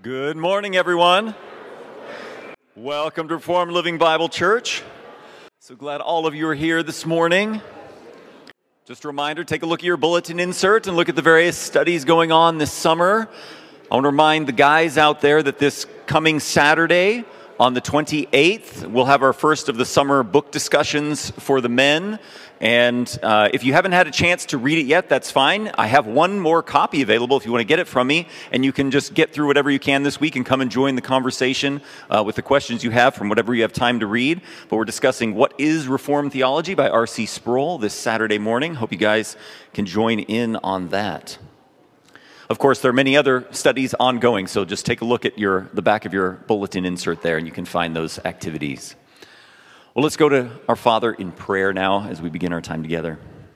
Good morning, everyone. Welcome to Reformed Living Bible Church. So glad all of you are here this morning. Just a reminder, take a look at your bulletin insert and look at the various studies going on this summer. I want to remind the guys out there that this coming Saturday, on the 28th, we'll have our first of the summer book discussions for the men. And if you haven't had a chance to read it yet, that's fine. I have one more copy available if you want to get it from me. And you can just get through whatever you can this week and come and join the conversation with the questions you have from whatever you have time to read. But we're discussing What is Reformed Theology by R.C. Sproul this Saturday morning. Hope you guys can join in on that. Of course, there are many other studies ongoing, so just take a look at the back of your bulletin insert there, and you can find those activities. Well, let's go to our Father in prayer now as we begin our time together.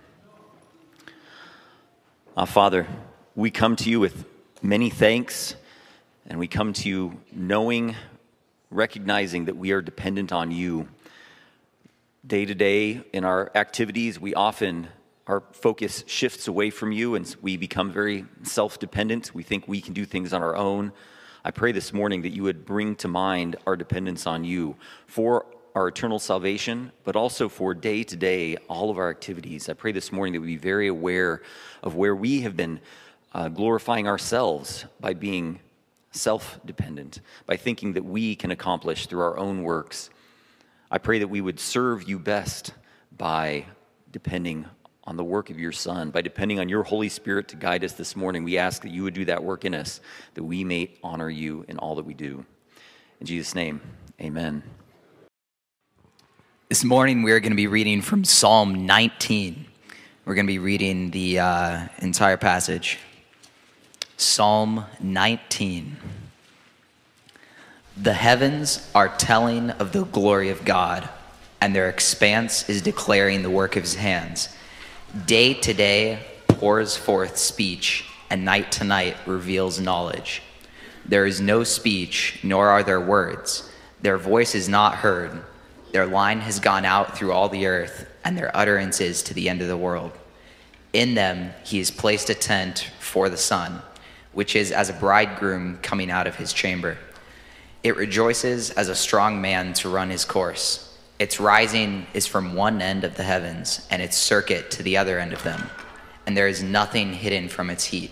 Father, we come to you with many thanks, and we come to you knowing, recognizing that we are dependent on you. Day to day in our activities, our focus shifts away from you, and we become very self-dependent. We think we can do things on our own. I pray this morning that you would bring to mind our dependence on you for our eternal salvation, but also for day-to-day, all of our activities. I pray this morning that we be very aware of where we have been glorifying ourselves by being self-dependent, by thinking that we can accomplish through our own works. I pray that we would serve you best by depending on the work of your Son, by depending on your Holy Spirit to guide us this morning. We ask that you would do that work in us, that we may honor you in all that we do. In Jesus' name, amen. This morning, we're going to be reading from Psalm 19. We're going to be reading the entire passage. Psalm 19. The heavens are telling of the glory of God, and their expanse is declaring the work of his hands. Day to day pours forth speech, and night to night reveals knowledge. There is no speech, nor are there words. Their voice is not heard. Their line has gone out through all the earth, and their utterances to the end of the world. In them he has placed a tent for the sun, which is as a bridegroom coming out of his chamber. It rejoices as a strong man to run his course. Its rising is from one end of the heavens, and its circuit to the other end of them, and there is nothing hidden from its heat.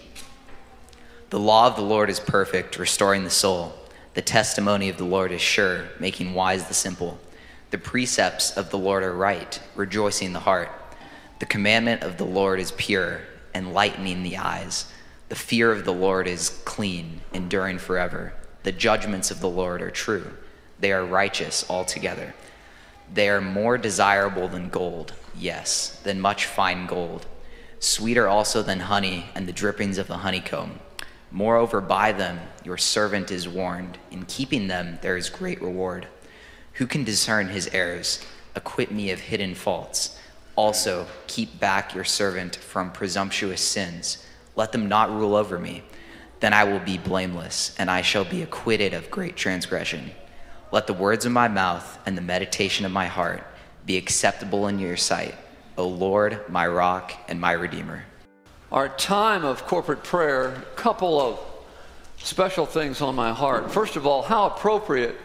The law of the Lord is perfect, restoring the soul. The testimony of the Lord is sure, making wise the simple. The precepts of the Lord are right, rejoicing the heart. The commandment of the Lord is pure, enlightening the eyes. The fear of the Lord is clean, enduring forever. The judgments of the Lord are true. They are righteous altogether. They are more desirable than gold, yes, than much fine gold. Sweeter also than honey and the drippings of the honeycomb. Moreover, by them your servant is warned. In keeping them there is great reward. Who can discern his errors? Acquit me of hidden faults. Also, keep back your servant from presumptuous sins. Let them not rule over me. Then I will be blameless, and I shall be acquitted of great transgression. Let the words of my mouth and the meditation of my heart be acceptable in your sight, O Lord, my rock and my redeemer. Our time of corporate prayer, a couple of special things on my heart. First of all, how appropriate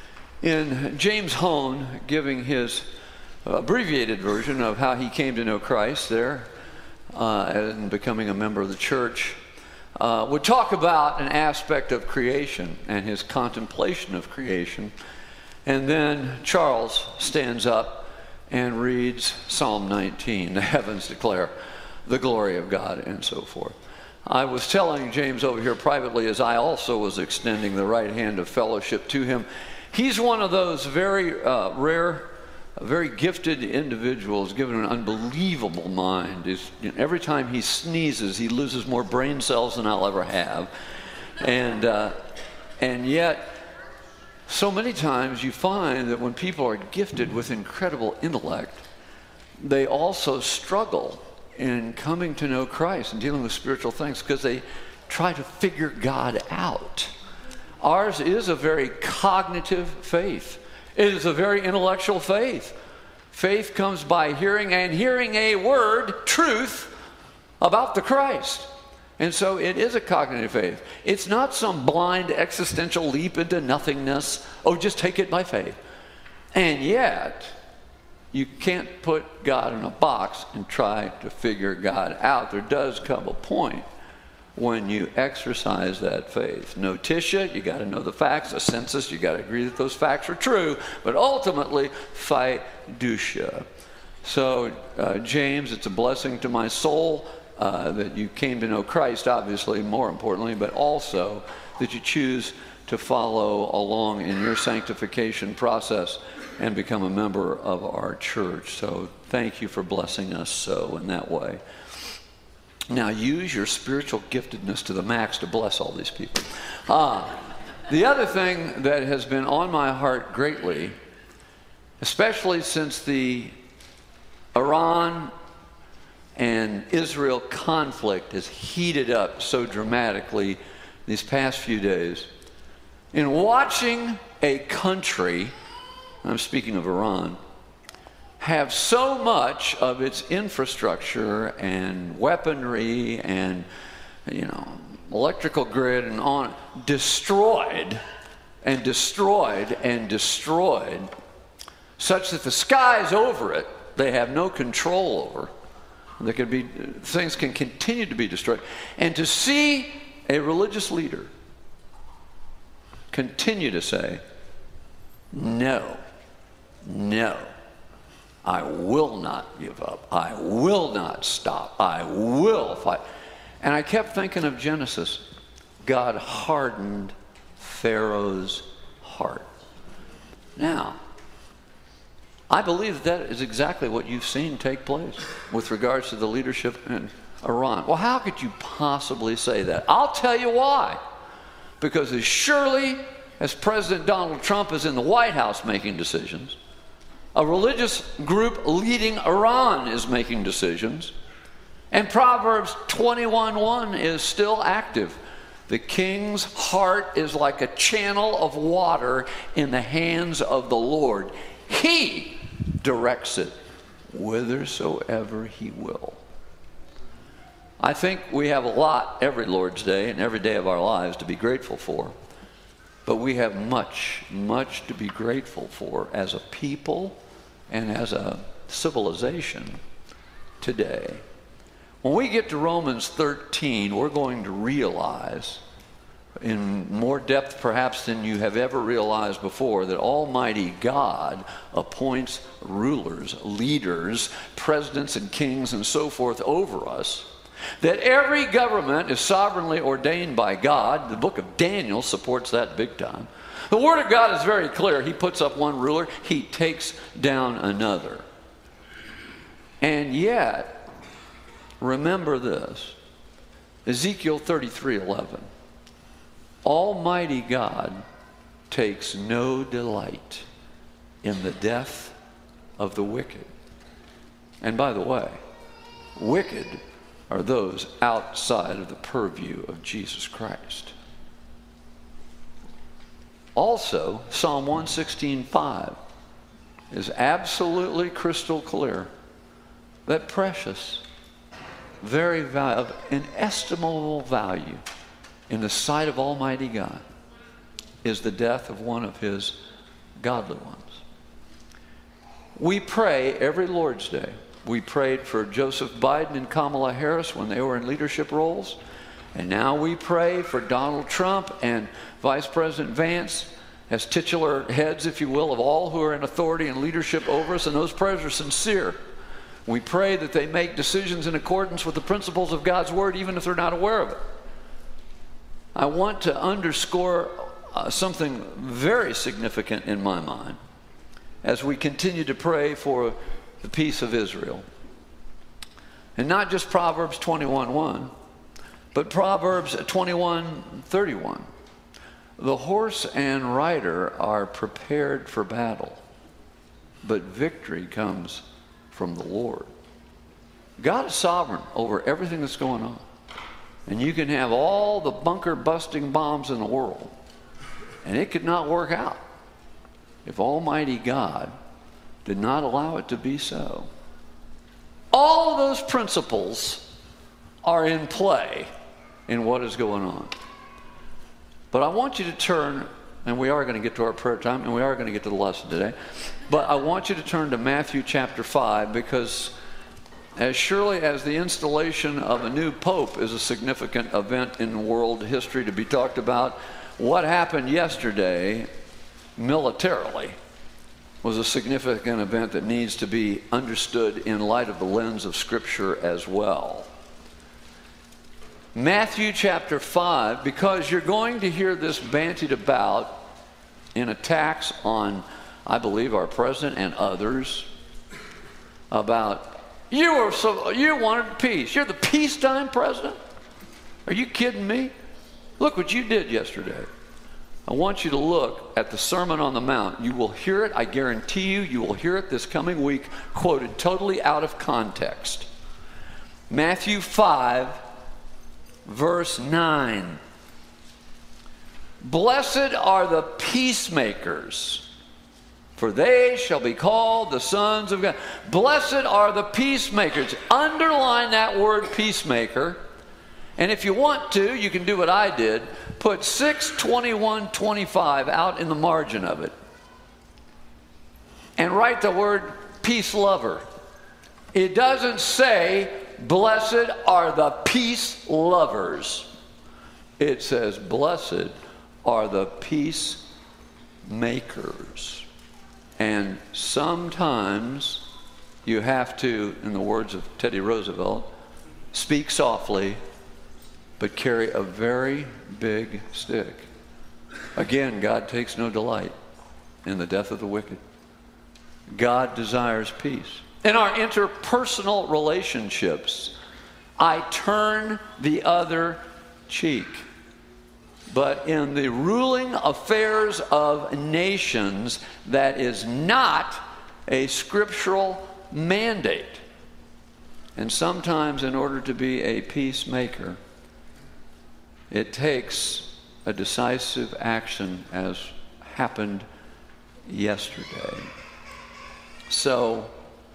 in James Hone giving his abbreviated version of how he came to know Christ there and becoming a member of the church, would talk about an aspect of creation and his contemplation of creation. And then Charles stands up and reads Psalm 19, the heavens declare the glory of God, and so forth. I was telling James over here privately, as I also was extending the right hand of fellowship to him, he's one of those very rare, very gifted individuals given an unbelievable mind. Every time he sneezes, he loses more brain cells than I'll ever have. And yet, so many times you find that when people are gifted with incredible intellect, they also struggle in coming to know Christ and dealing with spiritual things because they try to figure God out. Ours is a very cognitive faith. It is a very intellectual faith. Faith comes by hearing, and hearing a word, truth, about the Christ. And so it is a cognitive faith. It's not some blind existential leap into nothingness. Oh, just take it by faith. And yet, you can't put God in a box and try to figure God out. There does come a point when you exercise that faith. Notitia, you got to know the facts. A census, you got to agree that those facts are true. But ultimately, fiducia. So, James, it's a blessing to my soul that you came to know Christ, obviously, more importantly, but also that you choose to follow along in your sanctification process and become a member of our church. So thank you for blessing us so in that way. Now use your spiritual giftedness to the max to bless all these people. The other thing that has been on my heart greatly, especially since the Iran and Israel conflict has heated up so dramatically these past few days, in watching a country, I'm speaking of Iran, have so much of its infrastructure and weaponry and, electrical grid and on destroyed and destroyed and destroyed, such that the skies over it they have no control over. There could be things can continue to be destroyed, and to see a religious leader continue to say, no, I will not give up. I will not stop. I will fight. And I kept thinking of Genesis. God hardened Pharaoh's heart. Now, I believe that is exactly what you've seen take place with regards to the leadership in Iran. Well, how could you possibly say that? I'll tell you why. Because as surely as President Donald Trump is in the White House making decisions, a religious group leading Iran is making decisions, and Proverbs 21:1 is still active. The king's heart is like a channel of water in the hands of the Lord. He directs it whithersoever he will. I think we have a lot every Lord's Day and every day of our lives to be grateful for. But we have much, much to be grateful for as a people and as a civilization today. When we get to Romans 13, we're going to realize in more depth perhaps than you have ever realized before that Almighty God appoints rulers, leaders, presidents and kings and so forth over us. That every government is sovereignly ordained by God. The book of Daniel supports that big time. The Word of God is very clear. He puts up one ruler, he takes down another. And yet, remember this, Ezekiel 33:11. Almighty God takes no delight in the death of the wicked. And by the way, wicked are those outside of the purview of Jesus Christ. Also, Psalm 116:5 is absolutely crystal clear that precious, very of inestimable value in the sight of Almighty God is the death of one of his godly ones. We pray every Lord's Day. We prayed for Joseph Biden and Kamala Harris when they were in leadership roles. And now we pray for Donald Trump and Vice President Vance as titular heads, if you will, of all who are in authority and leadership over us. And those prayers are sincere. We pray that they make decisions in accordance with the principles of God's Word, even if they're not aware of it. I want to underscore something very significant in my mind as we continue to pray for the peace of Israel. And not just Proverbs 21:1, but Proverbs 21:31. The horse and rider are prepared for battle, but victory comes from the Lord. God is sovereign over everything that's going on. And you can have all the bunker-busting bombs in the world, and it could not work out if Almighty God did not allow it to be so. All of those principles are in play in what is going on. But I want you to turn, and we are going to get to our prayer time, and we are going to get to the lesson today. But I want you to turn to Matthew chapter 5, because as surely as the installation of a new pope is a significant event in world history to be talked about, what happened yesterday militarily was a significant event that needs to be understood in light of the lens of Scripture as well. Matthew chapter 5, because you're going to hear this bantied about in attacks on, I believe, our president and others about, you wanted peace. You're the peacetime president? Are you kidding me? Look what you did yesterday. I want you to look at the Sermon on the Mount. You will hear it, I guarantee you, you will hear it this coming week, quoted totally out of context. Matthew 5, verse 9. Blessed are the peacemakers, for they shall be called the sons of God. Blessed are the peacemakers. Underline that word peacemaker. And if you want to, you can do what I did. Put 6:21:25 out in the margin of it. And write the word peace lover. It doesn't say, blessed are the peace lovers. It says, blessed are the peacemakers. And sometimes you have to, in the words of Teddy Roosevelt, speak softly, but carry a very big stick. Again, God takes no delight in the death of the wicked. God desires peace. In our interpersonal relationships, I turn the other cheek. But in the ruling affairs of nations, that is not a scriptural mandate. And sometimes, in order to be a peacemaker, it takes a decisive action, as happened yesterday. So,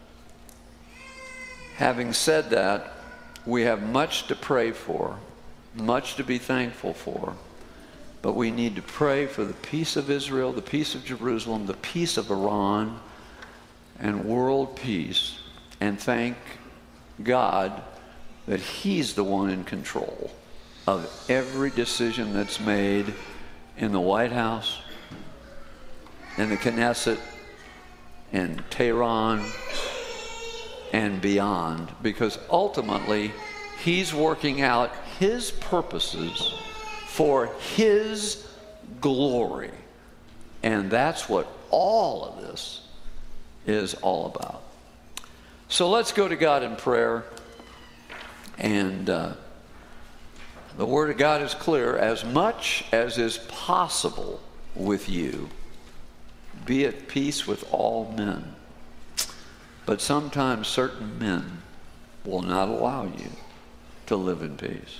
having said that, we have much to pray for, much to be thankful for, but we need to pray for the peace of Israel, the peace of Jerusalem, the peace of Iran, and world peace, and thank God that He's the one in control of every decision that's made in the White House, in the Knesset, in Tehran, and beyond, because ultimately He's working out His purposes for His glory. And that's what all of this is all about. So let's go to God in prayer. And the Word of God is clear. As much as is possible with you, be at peace with all men. But sometimes certain men will not allow you to live in peace.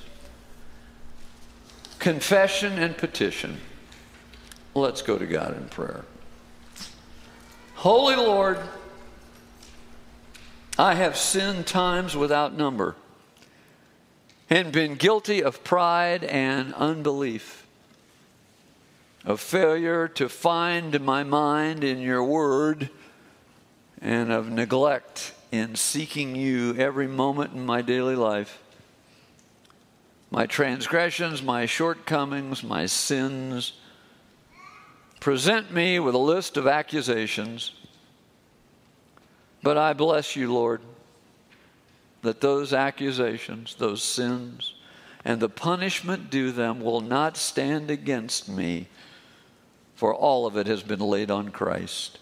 Confession and petition. Let's go to God in prayer. Holy Lord, I have sinned times without number and been guilty of pride and unbelief, of failure to find my mind in your word, and of neglect in seeking you every moment in my daily life. My transgressions, my shortcomings, my sins present me with a list of accusations. But I bless you, Lord, that those accusations, those sins, and the punishment due them will not stand against me, for all of it has been laid on Christ.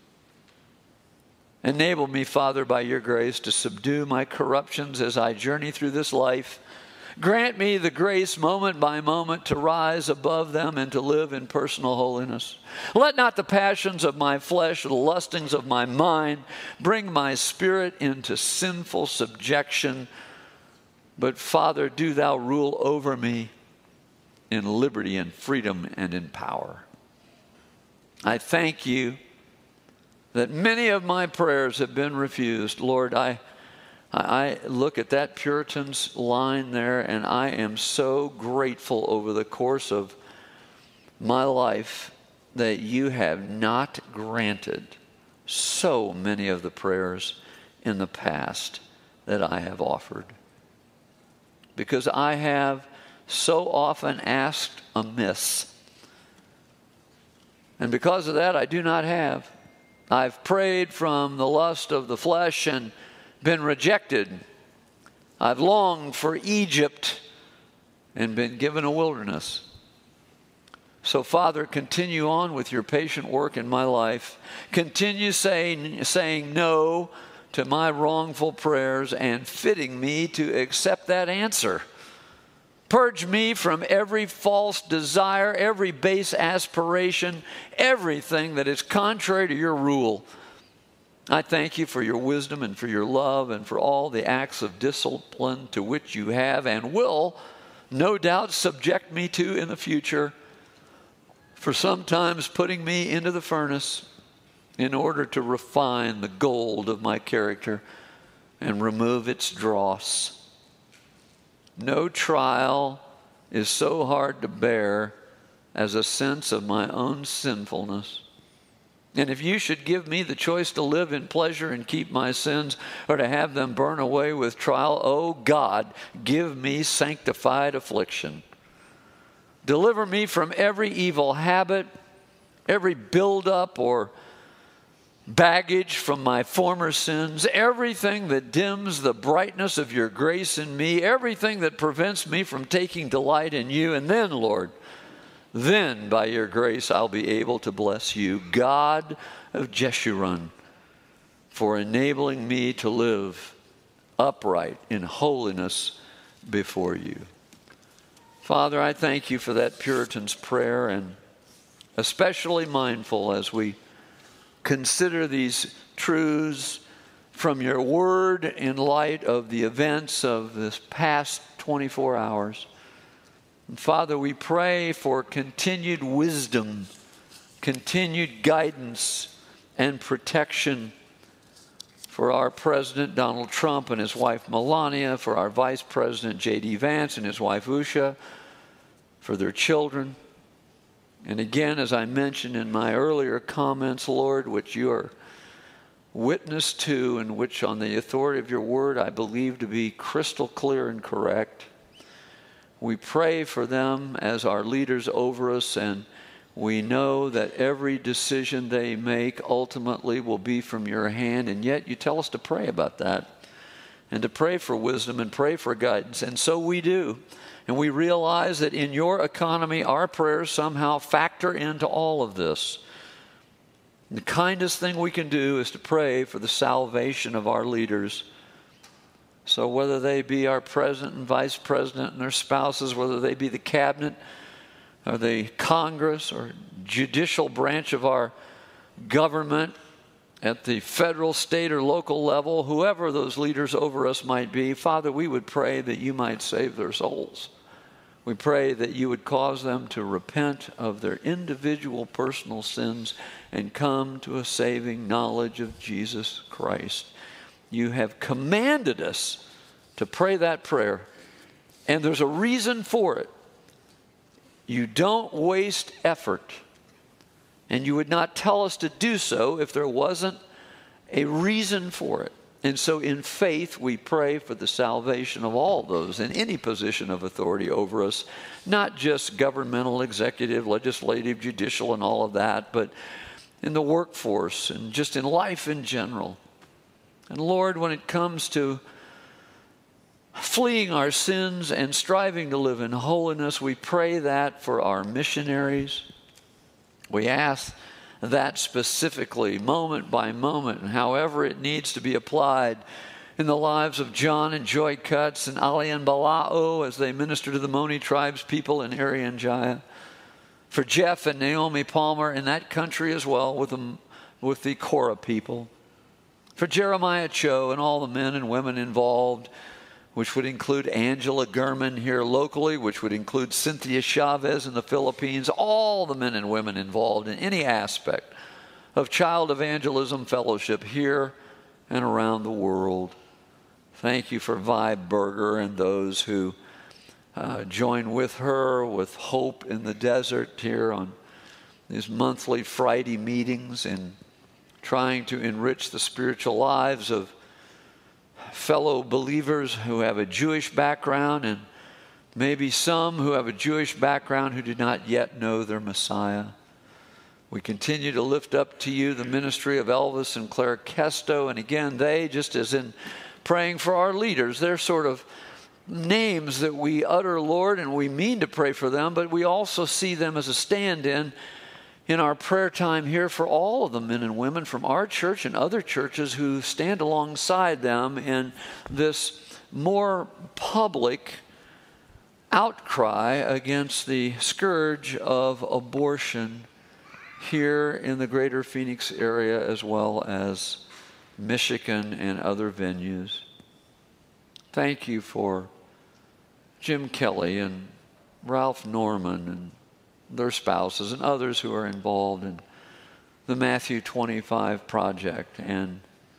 Enable me, Father, by your grace, to subdue my corruptions as I journey through this life. Grant me the grace moment by moment to rise above them and to live in personal holiness. Let not the passions of my flesh or the lustings of my mind bring my spirit into sinful subjection. But Father, do thou rule over me in liberty and freedom and in power. I thank you that many of my prayers have been refused. Lord, I I look at that Puritan's line there, and I am so grateful over the course of my life that you have not granted so many of the prayers in the past that I have offered. Because I have so often asked amiss. And because of that, I do not have. I've prayed from the lust of the flesh and been rejected. I've longed for Egypt and been given a wilderness. So, Father, continue on with your patient work in my life. Continue saying no to my wrongful prayers and fitting me to accept that answer. Purge me from every false desire, every base aspiration, everything that is contrary to your rule. I thank you for your wisdom and for your love and for all the acts of discipline to which you have and will, no doubt, subject me to in the future, for sometimes putting me into the furnace in order to refine the gold of my character and remove its dross. No trial is so hard to bear as a sense of my own sinfulness. And if you should give me the choice to live in pleasure and keep my sins, or to have them burn away with trial, oh God, give me sanctified affliction. Deliver me from every evil habit, every buildup or baggage from my former sins, everything that dims the brightness of your grace in me, everything that prevents me from taking delight in you. And then, Lord, then by your grace I'll be able to bless you, God of Jeshurun, for enabling me to live upright in holiness before you. Father, I thank you for that Puritan's prayer, and especially mindful as we consider these truths from your word in light of the events of this past 24 hours. And Father, we pray for continued wisdom, continued guidance, and protection for our President Donald Trump and his wife Melania, for our Vice President J.D. Vance and his wife Usha, for their children. And again, as I mentioned in my earlier comments, Lord, which you are witness to and which on the authority of your word I believe to be crystal clear and correct, we pray for them as our leaders over us, and we know that every decision they make ultimately will be from your hand, and yet you tell us to pray about that and to pray for wisdom and pray for guidance, and so we do. And we realize that in your economy, our prayers somehow factor into all of this. The kindest thing we can do is to pray for the salvation of our leaders. So whether they be our president and vice president and their spouses, whether they be the cabinet or the Congress or judicial branch of our government at the federal, state, or local level, whoever those leaders over us might be, Father, we would pray that you might save their souls. We pray that you would cause them to repent of their individual personal sins and come to a saving knowledge of Jesus Christ. You have commanded us to pray that prayer, and there's a reason for it. You don't waste effort, and you would not tell us to do so if there wasn't a reason for it. And so in faith, we pray for the salvation of all those in any position of authority over us, not just governmental, executive, legislative, judicial, and all of that, but in the workforce and just in life in general. And Lord, when it comes to fleeing our sins and striving to live in holiness, we pray that for our missionaries. We ask that specifically, moment by moment, and however it needs to be applied in the lives of John and Joy Cutts and Ali and Balao as they minister to the Moni tribes people in Irian Jaya. For Jeff and Naomi Palmer in that country as well with the Korah people. For Jeremiah Cho and all the men and women involved, which would include Angela Gurman here locally, which would include Cynthia Chavez in the Philippines, all the men and women involved in any aspect of child evangelism fellowship here and around the world. Thank you for Vibe Burger and those who join with her with Hope in the Desert here on these monthly Friday meetings and trying to enrich the spiritual lives of fellow believers who have a Jewish background and maybe some who have a Jewish background who do not yet know their Messiah. We continue to lift up to you the ministry of Elvis and Claire Kesto. And again, they, just as in praying for our leaders, they're sort of names that we utter, Lord, and we mean to pray for them, but we also see them as a stand-in in our prayer time here for all of the men and women from our church and other churches who stand alongside them in this more public outcry against the scourge of abortion here in the greater Phoenix area as well as Michigan and other venues. Thank you for Jim Kelly and Ralph Norman and their spouses and others who are involved in the Matthew 25 project and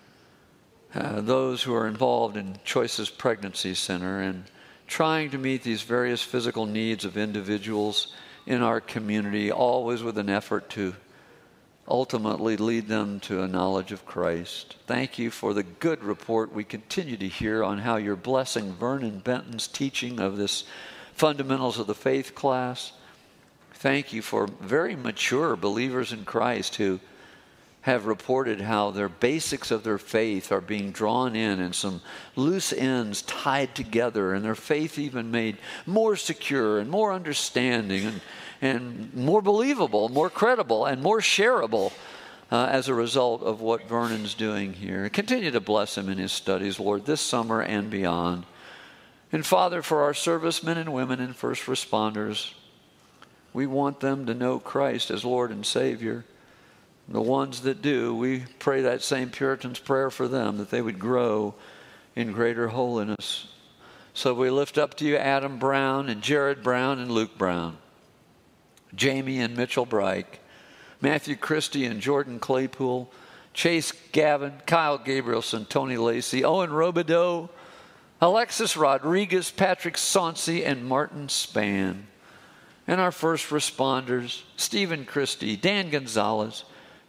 those who are involved in Choices Pregnancy Center and trying to meet these various physical needs of individuals in our community, always with an effort to ultimately lead them to a knowledge of Christ. Thank you for the good report we continue to hear on how you're blessing Vernon Benton's teaching of this Fundamentals of the Faith class. Thank you for very mature believers in Christ who have reported how their basics of their faith are being drawn in and some loose ends tied together and their faith even made more secure and more understanding and more believable, more credible, and more shareable as a result of what Vernon's doing here. Continue to bless him in his studies, Lord, this summer and beyond. And Father, for our servicemen and women and first responders, we want them to know Christ as Lord and Savior. The ones that do, we pray that same Puritan's prayer for them, that they would grow in greater holiness. So we lift up to you Adam Brown and Jared Brown and Luke Brown, Jamie and Mitchell Breik, Matthew Christie and Jordan Claypool, Chase Gavin, Kyle Gabrielson, Tony Lacey, Owen Robideau, Alexis Rodriguez, Patrick Sauncey, and Martin Spann. And our first responders, Stephen Christie, Dan Gonzalez,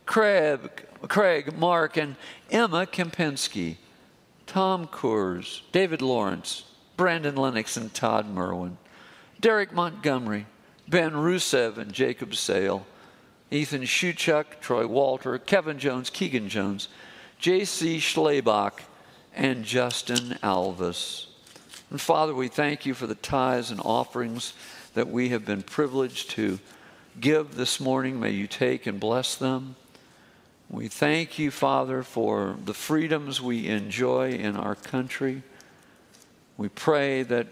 Craig, Mark, and Emma Kempinski, Tom Coors, David Lawrence, Brandon Lennox, and Todd Merwin, Derek Montgomery, Ben Rusev, and Jacob Sale, Ethan Shuchuk, Troy Walter, Kevin Jones, Keegan Jones, J.C. Schlebach, and Justin Alvis. And Father, we thank you for the tithes and offerings that we have been privileged to give this morning. May you take and bless them. We thank you, Father, for the freedoms we enjoy in our country. We pray that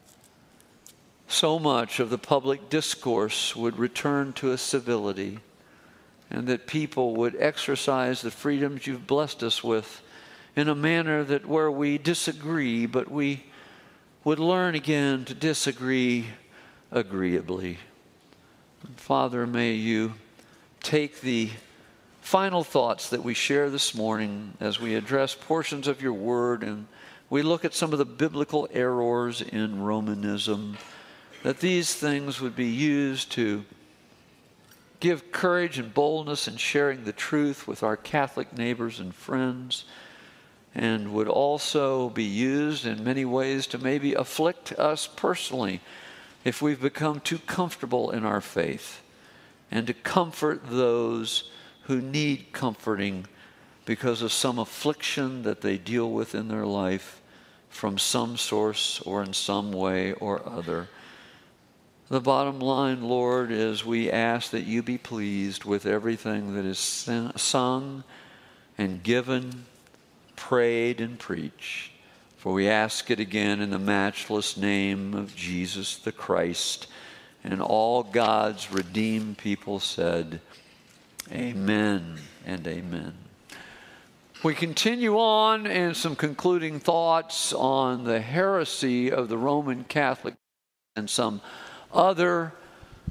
so much of the public discourse would return to a civility and that people would exercise the freedoms you've blessed us with in a manner that where we disagree, but we would learn again to disagree agreeably. Father, may you take the final thoughts that we share this morning as we address portions of your word and we look at some of the biblical errors in Romanism, that these things would be used to give courage and boldness in sharing the truth with our Catholic neighbors and friends, and would also be used in many ways to maybe afflict us personally if we've become too comfortable in our faith, and to comfort those who need comforting because of some affliction that they deal with in their life from some source or in some way or other. The bottom line, Lord, is we ask that you be pleased with everything that is sung and given, prayed and preached. For we ask it again in the matchless name of Jesus the Christ. And all God's redeemed people said, amen and amen. We continue on in some concluding thoughts on the heresy of the Roman Catholic and some other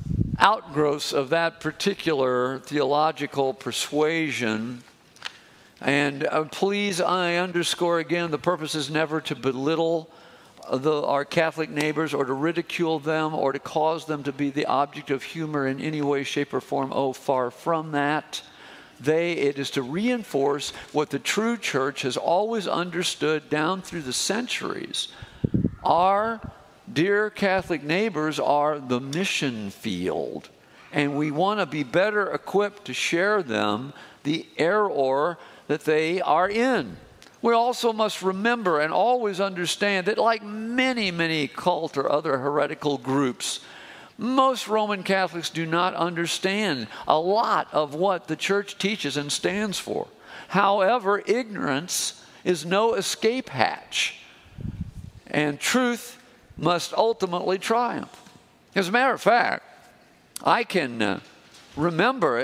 outgrowths of that particular theological persuasion. And please, I underscore again, the purpose is never to belittle our Catholic neighbors or to ridicule them or to cause them to be the object of humor in any way, shape, or form. Oh, far from that. It is to reinforce what the true church has always understood down through the centuries. Our dear Catholic neighbors are the mission field, and we want to be better equipped to share them the error that they are in. We also must remember and always understand that, like many, many cult or other heretical groups, most Roman Catholics do not understand a lot of what the church teaches and stands for. However, ignorance is no escape hatch, and truth must ultimately triumph. As a matter of fact, I can remember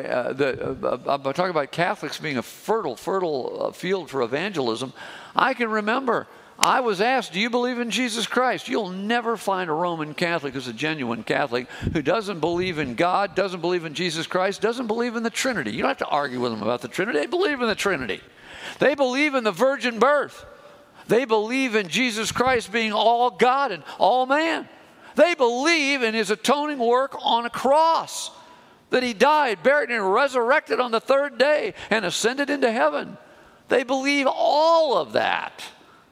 I'm talking about Catholics being a fertile field for evangelism. I can remember I was asked, do you believe in Jesus Christ? You'll never find a Roman Catholic who's a genuine Catholic who doesn't believe in God, doesn't believe in Jesus Christ, doesn't believe in the Trinity. You don't have to argue with them about the Trinity. They believe in the Trinity. They believe in the virgin birth. They believe in Jesus Christ being all God and all man. They believe in his atoning work on a cross, that he died, buried, and resurrected on the third day and ascended into heaven. They believe all of that.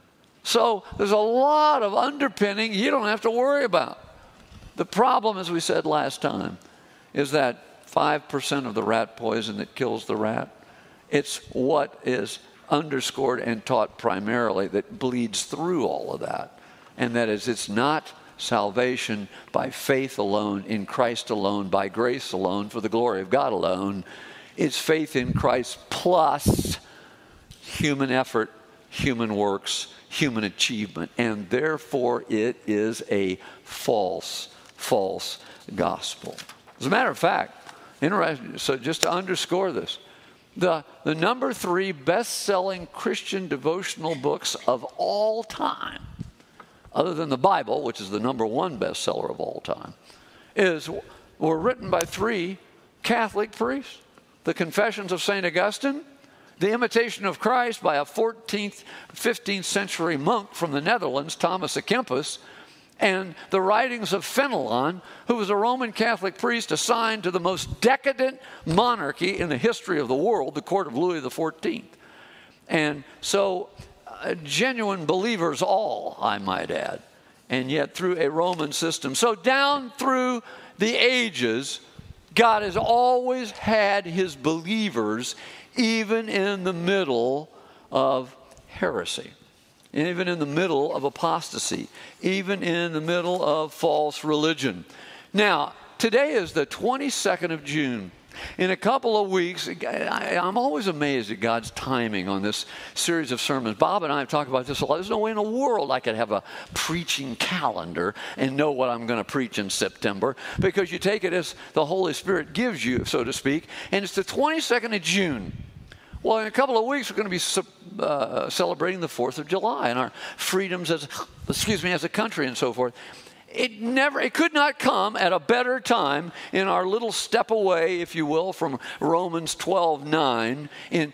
So there's a lot of underpinning you don't have to worry about. The problem, as we said last time, is that 5% of the rat poison that kills the rat, it's what is underscored and taught primarily that bleeds through all of that. And that is, it's not salvation by faith alone, in Christ alone, by grace alone, for the glory of God alone. It's faith in Christ plus human effort, human works, human achievement, and therefore it is a false gospel. As a matter of fact, interesting, so just to underscore this, the number 3 best-selling Christian devotional books of all time, other than the Bible, which is the number 1 bestseller of all time, were written by 3 Catholic priests. The Confessions of St. Augustine, The Imitation of Christ by a 14th, 15th century monk from the Netherlands, Thomas à Kempis, and the writings of Fenelon, who was a Roman Catholic priest assigned to the most decadent monarchy in the history of the world, the court of Louis XIV. And so, genuine believers all, I might add, and yet through a Roman system. So down through the ages, God has always had his believers even in the middle of heresy, even in the middle of apostasy, even in the middle of false religion. Now, today is the 22nd of June. In a couple of weeks, I'm always amazed at God's timing on this series of sermons. Bob and I have talked about this a lot. There's no way in the world I could have a preaching calendar and know what I'm going to preach in September, because you take it as the Holy Spirit gives you, so to speak, and it's the 22nd of June. Well, in a couple of weeks, we're going to be celebrating the 4th of July and our freedoms as a country and so forth. It could not come at a better time in our little step away, if you will, from Romans 12:9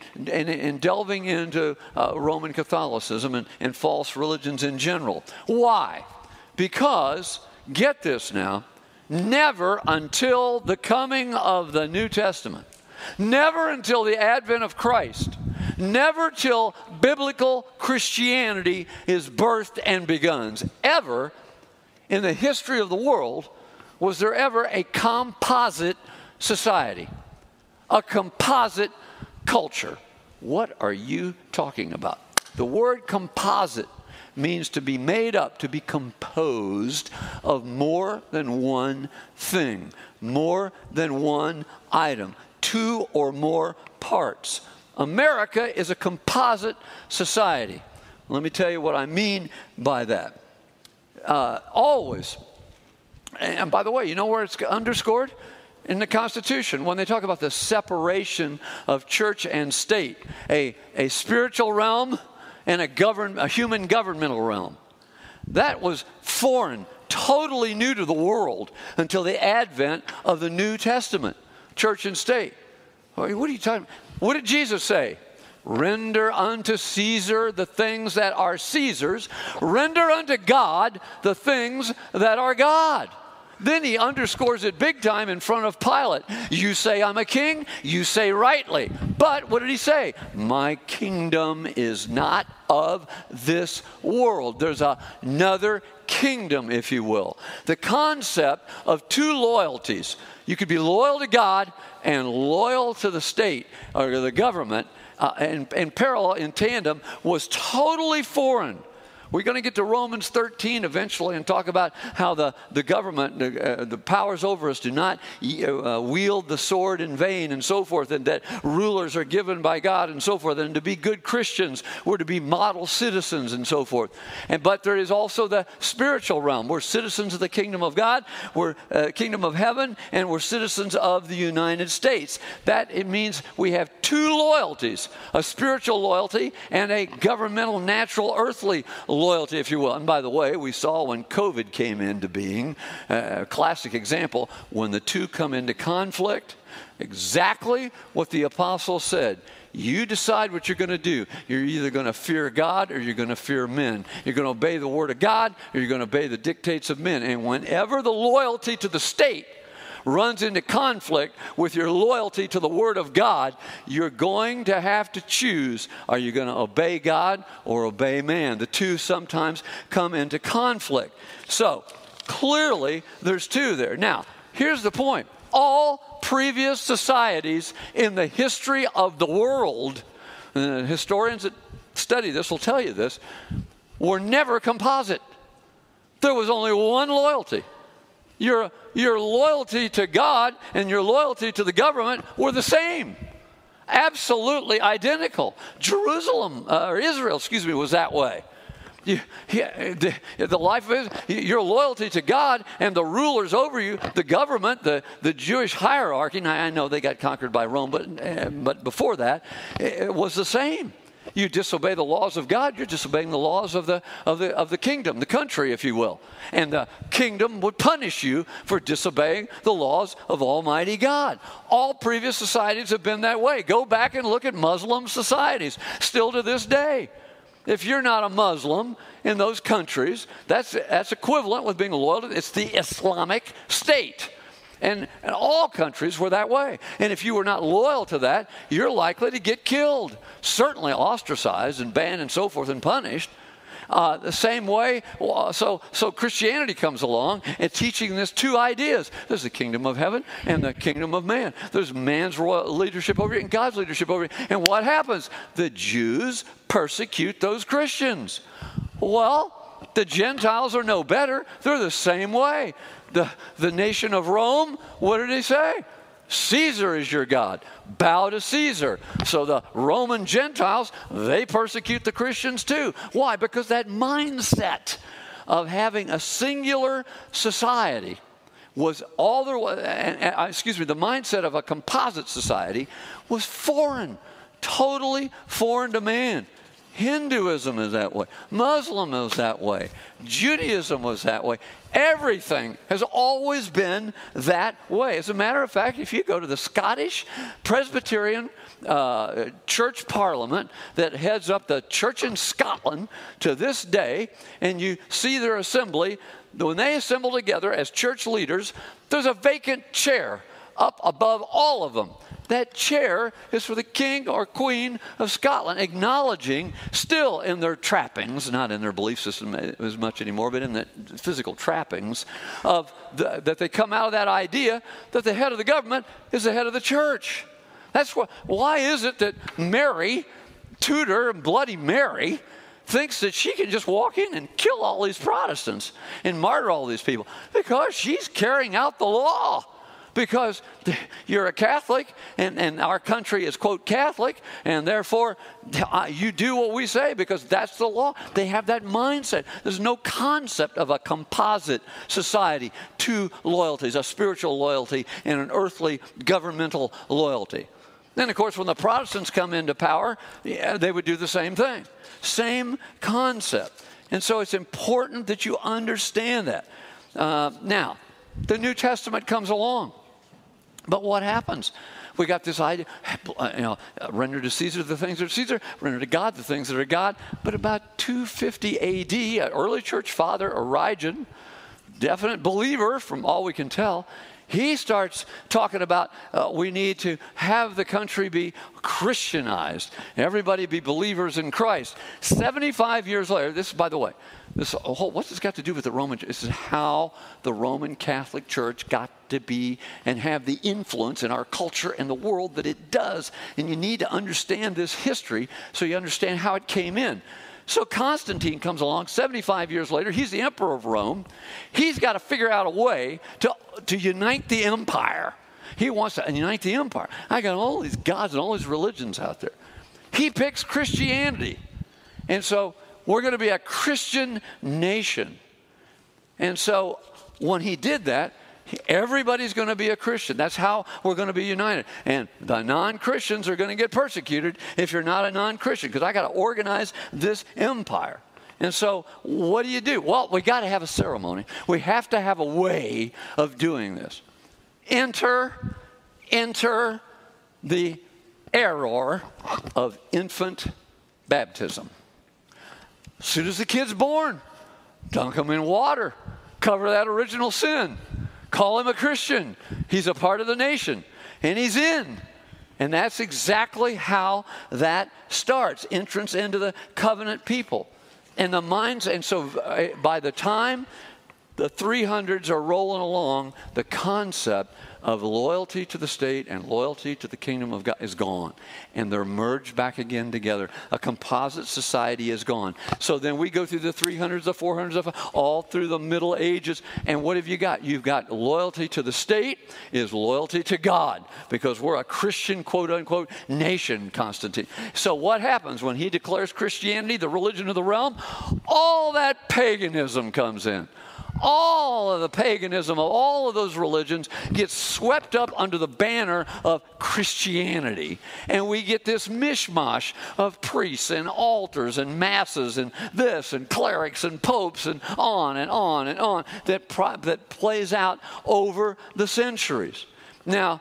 in delving into Roman Catholicism and false religions in general. Why? Because, get this now, never until the coming of the New Testament, never until the advent of Christ, never till biblical Christianity is birthed and beguns, ever in the history of the world was there ever a composite society, a composite culture. What are you talking about? The word composite means to be made up, to be composed of more than one thing, more than one item, 2 or more parts. America is a composite society. Let me tell you what I mean by that. Always, and by the way, you know where it's underscored? In the Constitution, when they talk about the separation of church and state, a spiritual realm and a human governmental realm. That was foreign, totally new to the world until the advent of the New Testament, church and state. What are you talking about? What did Jesus say? Render unto Caesar the things that are Caesar's. Render unto God the things that are God. Then he underscores it big time in front of Pilate. You say I'm a king, you say rightly. But what did he say? My kingdom is not of this world. There's another kingdom, if you will. The concept of two loyalties. You could be loyal to God and loyal to the state or to the government, and parallel in tandem, was totally foreign. We're going to get to Romans 13 eventually and talk about how the government, the powers over us do not wield the sword in vain and so forth, and that rulers are given by God and so forth, and to be good Christians, we're to be model citizens and so forth. But there is also the spiritual realm. We're citizens of the kingdom of God, we're kingdom of heaven, and we're citizens of the United States. That it means we have two loyalties, a spiritual loyalty and a governmental, natural, earthly loyalty, if you will. And by the way, we saw when COVID came into being, a classic example, when the two come into conflict, exactly what the apostle said. You decide what you're going to do. You're either going to fear God or you're going to fear men. You're going to obey the word of God or you're going to obey the dictates of men. And whenever the loyalty to the state runs into conflict with your loyalty to the Word of God, you're going to have to choose. Are you going to obey God or obey man? The two sometimes come into conflict. So, clearly, there's two there. Now, here's the point. All previous societies in the history of the world, and historians that study this will tell you this, were never composite. There was only one loyalty. Your loyalty to God and your loyalty to the government were the same. Absolutely identical. Israel, was that way. The life of Israel, your loyalty to God and the rulers over you, the government, the Jewish hierarchy, now I know they got conquered by Rome, but before that, it was the same. You disobey the laws of God, you're disobeying the laws of the kingdom, the country, if you will. And the kingdom would punish you for disobeying the laws of Almighty God. All previous societies have been that way. Go back and look at Muslim societies, still to this day. If you're not a Muslim in those countries, that's equivalent with being loyal to it's the Islamic State. And all countries were that way. And if you were not loyal to that, you're likely to get killed. Certainly ostracized and banned and so forth and punished. The same way, so Christianity comes along and teaching this two ideas. There's the kingdom of heaven and the kingdom of man. There's man's royal leadership over you and God's leadership over you. And what happens? The Jews persecute those Christians. Well, the Gentiles are no better. They're the same way. The nation of Rome, what did he say? Caesar is your God. Bow to Caesar. So the Roman Gentiles, they persecute the Christians too. Why? Because that mindset of having a singular society was all there was, the mindset of a composite society was foreign, totally foreign to man. Hinduism is that way. Muslim is that way. Judaism was that way. Everything has always been that way. As a matter of fact, if you go to the Scottish Presbyterian church parliament that heads up the church in Scotland to this day, and you see their assembly, when they assemble together as church leaders, there's a vacant chair up above all of them. That chair is for the king or queen of Scotland, acknowledging still in their trappings, not in their belief system as much anymore, but in the physical trappings of that they come out of that idea that the head of the government is the head of the church. That's why is it that Mary, Tudor, Bloody Mary, thinks that she can just walk in and kill all these Protestants and martyr all these people? Because she's carrying out the law. Because you're a Catholic, and our country is, quote, Catholic, and therefore you do what we say because that's the law. They have that mindset. There's no concept of a composite society, two loyalties, a spiritual loyalty and an earthly governmental loyalty. Then, of course, when the Protestants come into power, they would do the same thing. Same concept. And so it's important that you understand that. Now, the New Testament comes along. But what happens? We got this idea, render to Caesar the things that are Caesar, render to God the things that are God. But about 250 AD, an early church father, Origen, definite believer from all we can tell, he starts talking about we need to have the country be Christianized. Everybody be believers in Christ. 75 years later, this, by the way, what's this got to do with the Roman Church? This is how the Roman Catholic Church got to be and have the influence in our culture and the world that it does. And you need to understand this history so you understand how it came in. So Constantine comes along 75 years later. He's the emperor of Rome. He's got to figure out a way to unite the empire. He wants to unite the empire. I got all these gods and all these religions out there. He picks Christianity. And so we're going to be a Christian nation. And so when he did that, everybody's going to be a Christian. That's how we're going to be united. And the non-Christians are going to get persecuted if you're not a non-Christian, because I got to organize this empire. And so what do? Well, we got to have a ceremony. We have to have a way of doing this. Enter the error of infant baptism. As soon as the kid's born, dunk him in water, cover that original sin. Call him a Christian. He's a part of the nation. And he's in. And that's exactly how that starts. Entrance into the covenant people. And the minds, and so by the time the 300s are rolling along, the concept of loyalty to the state and loyalty to the kingdom of God is gone. And they're merged back again together. A composite society is gone. So then we go through the 300s, the 400s, all through the Middle Ages. And what have you got? You've got loyalty to the state is loyalty to God, because we're a Christian, quote unquote, nation, Constantine. So what happens when he declares Christianity the religion of the realm? All that paganism comes in. All of the paganism of all of those religions gets swept up under the banner of Christianity. And we get this mishmash of priests and altars and masses and this and clerics and popes and on and on and on that plays out over the centuries. Now,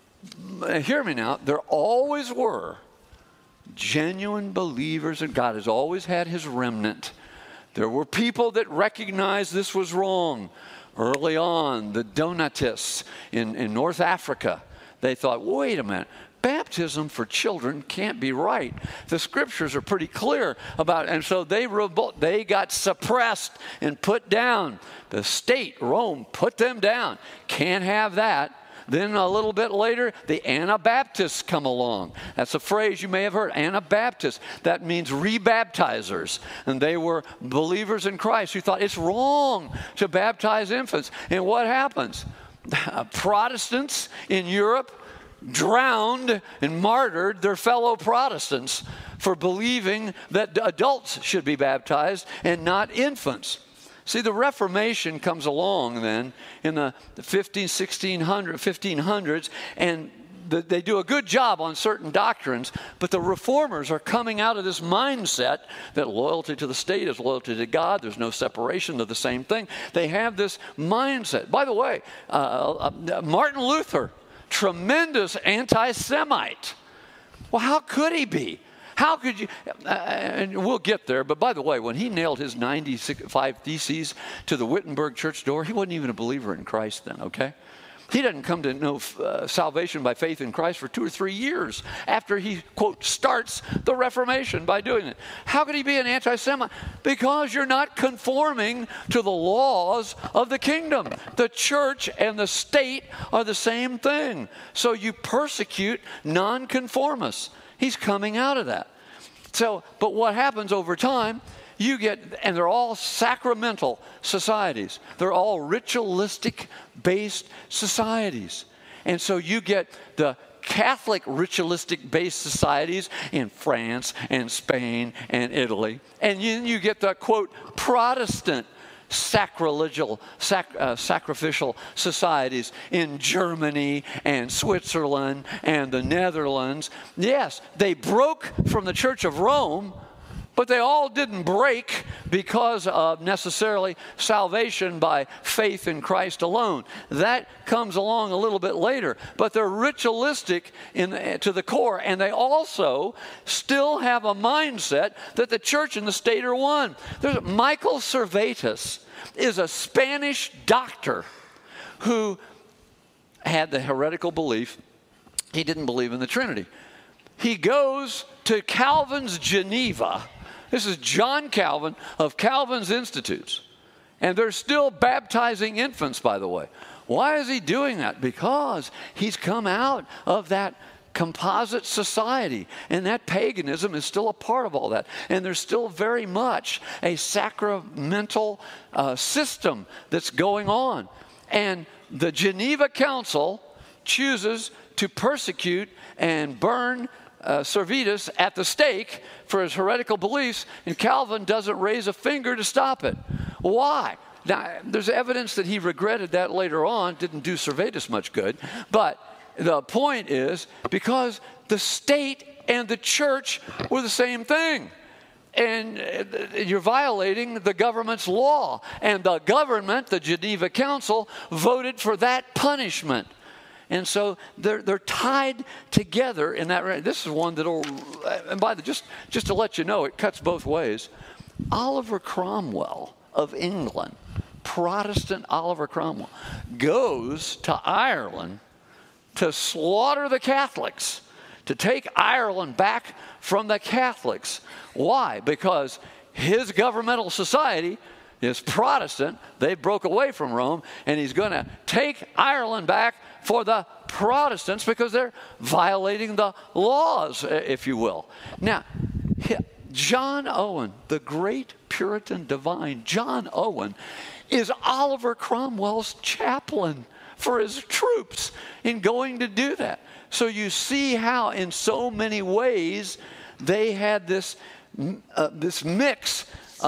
hear me now, there always were genuine believers in God. Has always had his remnant. There were people that recognized this was wrong. Early on, the Donatists in North Africa, they thought, wait a minute, baptism for children can't be right. The scriptures are pretty clear about it. And so they got suppressed and put down. The state, Rome, put them down. Can't have that. Then a little bit later, the Anabaptists come along. That's a phrase you may have heard, Anabaptists. That means rebaptizers. And they were believers in Christ who thought it's wrong to baptize infants. And what happens? Protestants in Europe drowned and martyred their fellow Protestants for believing that adults should be baptized and not infants. See, the Reformation comes along then in the 1500s, and they do a good job on certain doctrines, but the reformers are coming out of this mindset that loyalty to the state is loyalty to God. There's no separation. They're the same thing. They have this mindset. By the way, Martin Luther, tremendous anti-Semite. Well, how could he be? How could you, and we'll get there, but by the way, when he nailed his 95 Theses to the Wittenberg church door, he wasn't even a believer in Christ then, okay? He doesn't come to know salvation by faith in Christ for 2 or 3 years after he, quote, starts the Reformation by doing it. How could he be an anti-Semite? Because you're not conforming to the laws of the kingdom. The church and the state are the same thing. So you persecute nonconformists. He's coming out of that. So, but what happens over time, you get, and they're all sacramental societies. They're all ritualistic-based societies. And so you get the Catholic ritualistic-based societies in France and Spain and Italy. And then you get the, quote, Protestant sacrificial societies in Germany and Switzerland and the Netherlands. Yes, they broke from the Church of Rome, But they all didn't break because of necessarily salvation by faith in Christ alone. That comes along a little bit later. But they're ritualistic to the core. And they also still have a mindset that the church and the state are one. Michael Servetus is a Spanish doctor who had the heretical belief. He didn't believe in the Trinity. He goes to Calvin's Geneva. This is John Calvin of Calvin's Institutes. And they're still baptizing infants, by the way. Why is he doing that? Because he's come out of that composite society. And that paganism is still a part of all that. And there's still very much a sacramental system that's going on. And the Geneva Council chooses to persecute and burn Servetus at the stake for his heretical beliefs, and Calvin doesn't raise a finger to stop it. Why? Now, there's evidence that he regretted that later on, didn't do Servetus much good, but the point is because the state and the church were the same thing. And you're violating the government's law. And the government, the Geneva Council, voted for that punishment. And so they're tied together in that. This is one that'll, and by the just to let you know, it cuts both ways. Oliver Cromwell of England, Protestant Oliver Cromwell, goes to Ireland to slaughter the Catholics, to take Ireland back from the Catholics. Why? Because his governmental society is Protestant. They broke away from Rome, and he's going to take Ireland back for the Protestants because they're violating the laws, if you will. Now, John Owen, the great Puritan divine, John Owen, is Oliver Cromwell's chaplain for his troops in going to do that. So you see how in so many ways they had this mix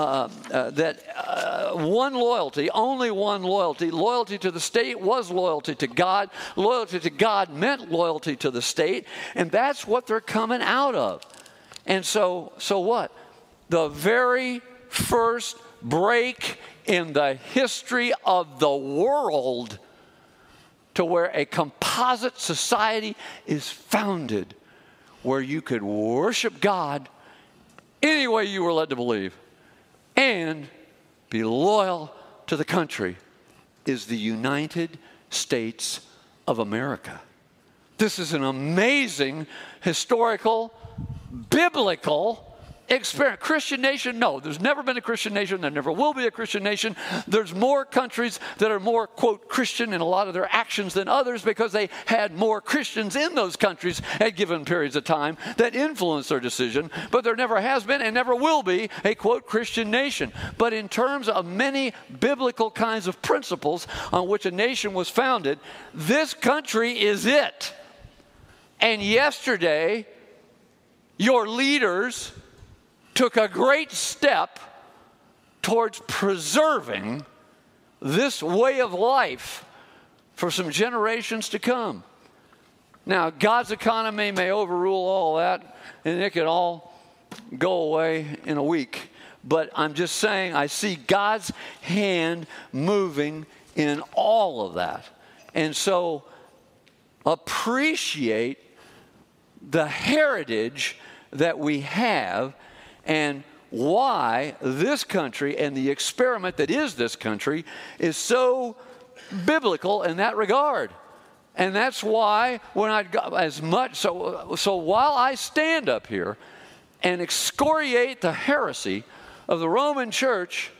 that one loyalty, only one loyalty. Loyalty to the state was loyalty to God. Loyalty to God meant loyalty to the state. And that's what they're coming out of. And so what? The very first break in the history of the world to where a composite society is founded, where you could worship God any way you were led to believe and be loyal to the country, is the United States of America. This is an amazing historical, biblical experience. Christian nation? No, there's never been a Christian nation. There never will be a Christian nation. There's more countries that are more, quote, Christian in a lot of their actions than others because they had more Christians in those countries at given periods of time that influenced their decision. But there never has been and never will be a, quote, Christian nation. But in terms of many biblical kinds of principles on which a nation was founded, this country is it. And yesterday, your leaders took a great step towards preserving this way of life for some generations to come. Now, God's economy may overrule all that, and it could all go away in a week. But I'm just saying, I see God's hand moving in all of that. And so, appreciate the heritage that we have and why this country and the experiment that is this country is so biblical in that regard. And that's why when I got as much, so while I stand up here and excoriate the heresy of the Roman Church,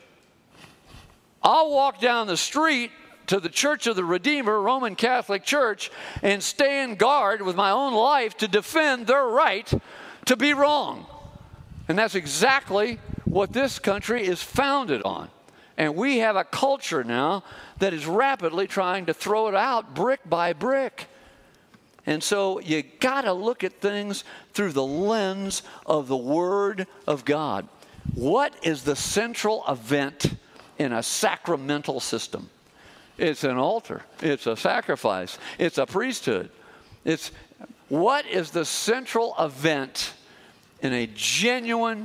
I'll walk down the street to the Church of the Redeemer, Roman Catholic Church, and stand guard with my own life to defend their right to be wrong. And that's exactly what this country is founded on. And we have a culture now that is rapidly trying to throw it out brick by brick. And so you got to look at things through the lens of the Word of God. What is the central event in a sacramental system? It's an altar. It's a sacrifice. It's a priesthood. What is the central event in a genuine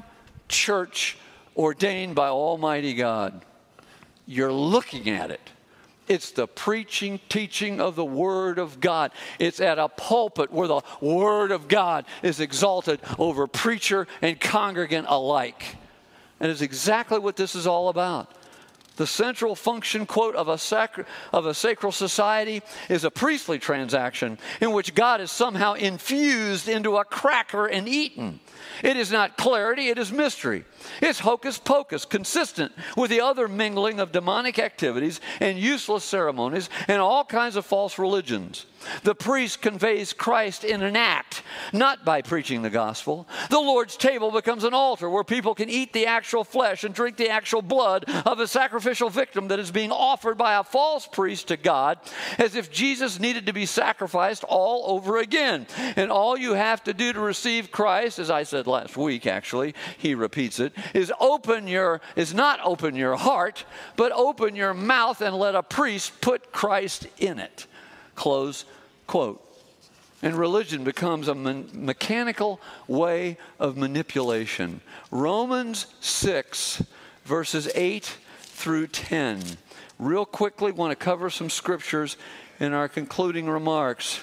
church ordained by Almighty God. You're looking at it. It's the preaching, teaching of the Word of God. It's at a pulpit where the Word of God is exalted over preacher and congregant alike. And it's exactly what this is all about. The central function, quote, of a sacral society is a priestly transaction in which God is somehow infused into a cracker and eaten. It is not clarity, it is mystery. It's hocus pocus, consistent with the other mingling of demonic activities and useless ceremonies and all kinds of false religions. The priest conveys Christ in an act, not by preaching the gospel. The Lord's table becomes an altar where people can eat the actual flesh and drink the actual blood of a sacrificial victim that is being offered by a false priest to God, as if Jesus needed to be sacrificed all over again. And all you have to do to receive Christ, as I said last week actually, he repeats it, is not open your heart, but open your mouth and let a priest put Christ in it. Close quote. And religion becomes a mechanical way of manipulation. Romans 6, verses 8 through 10. Real quickly, want to cover some scriptures in our concluding remarks.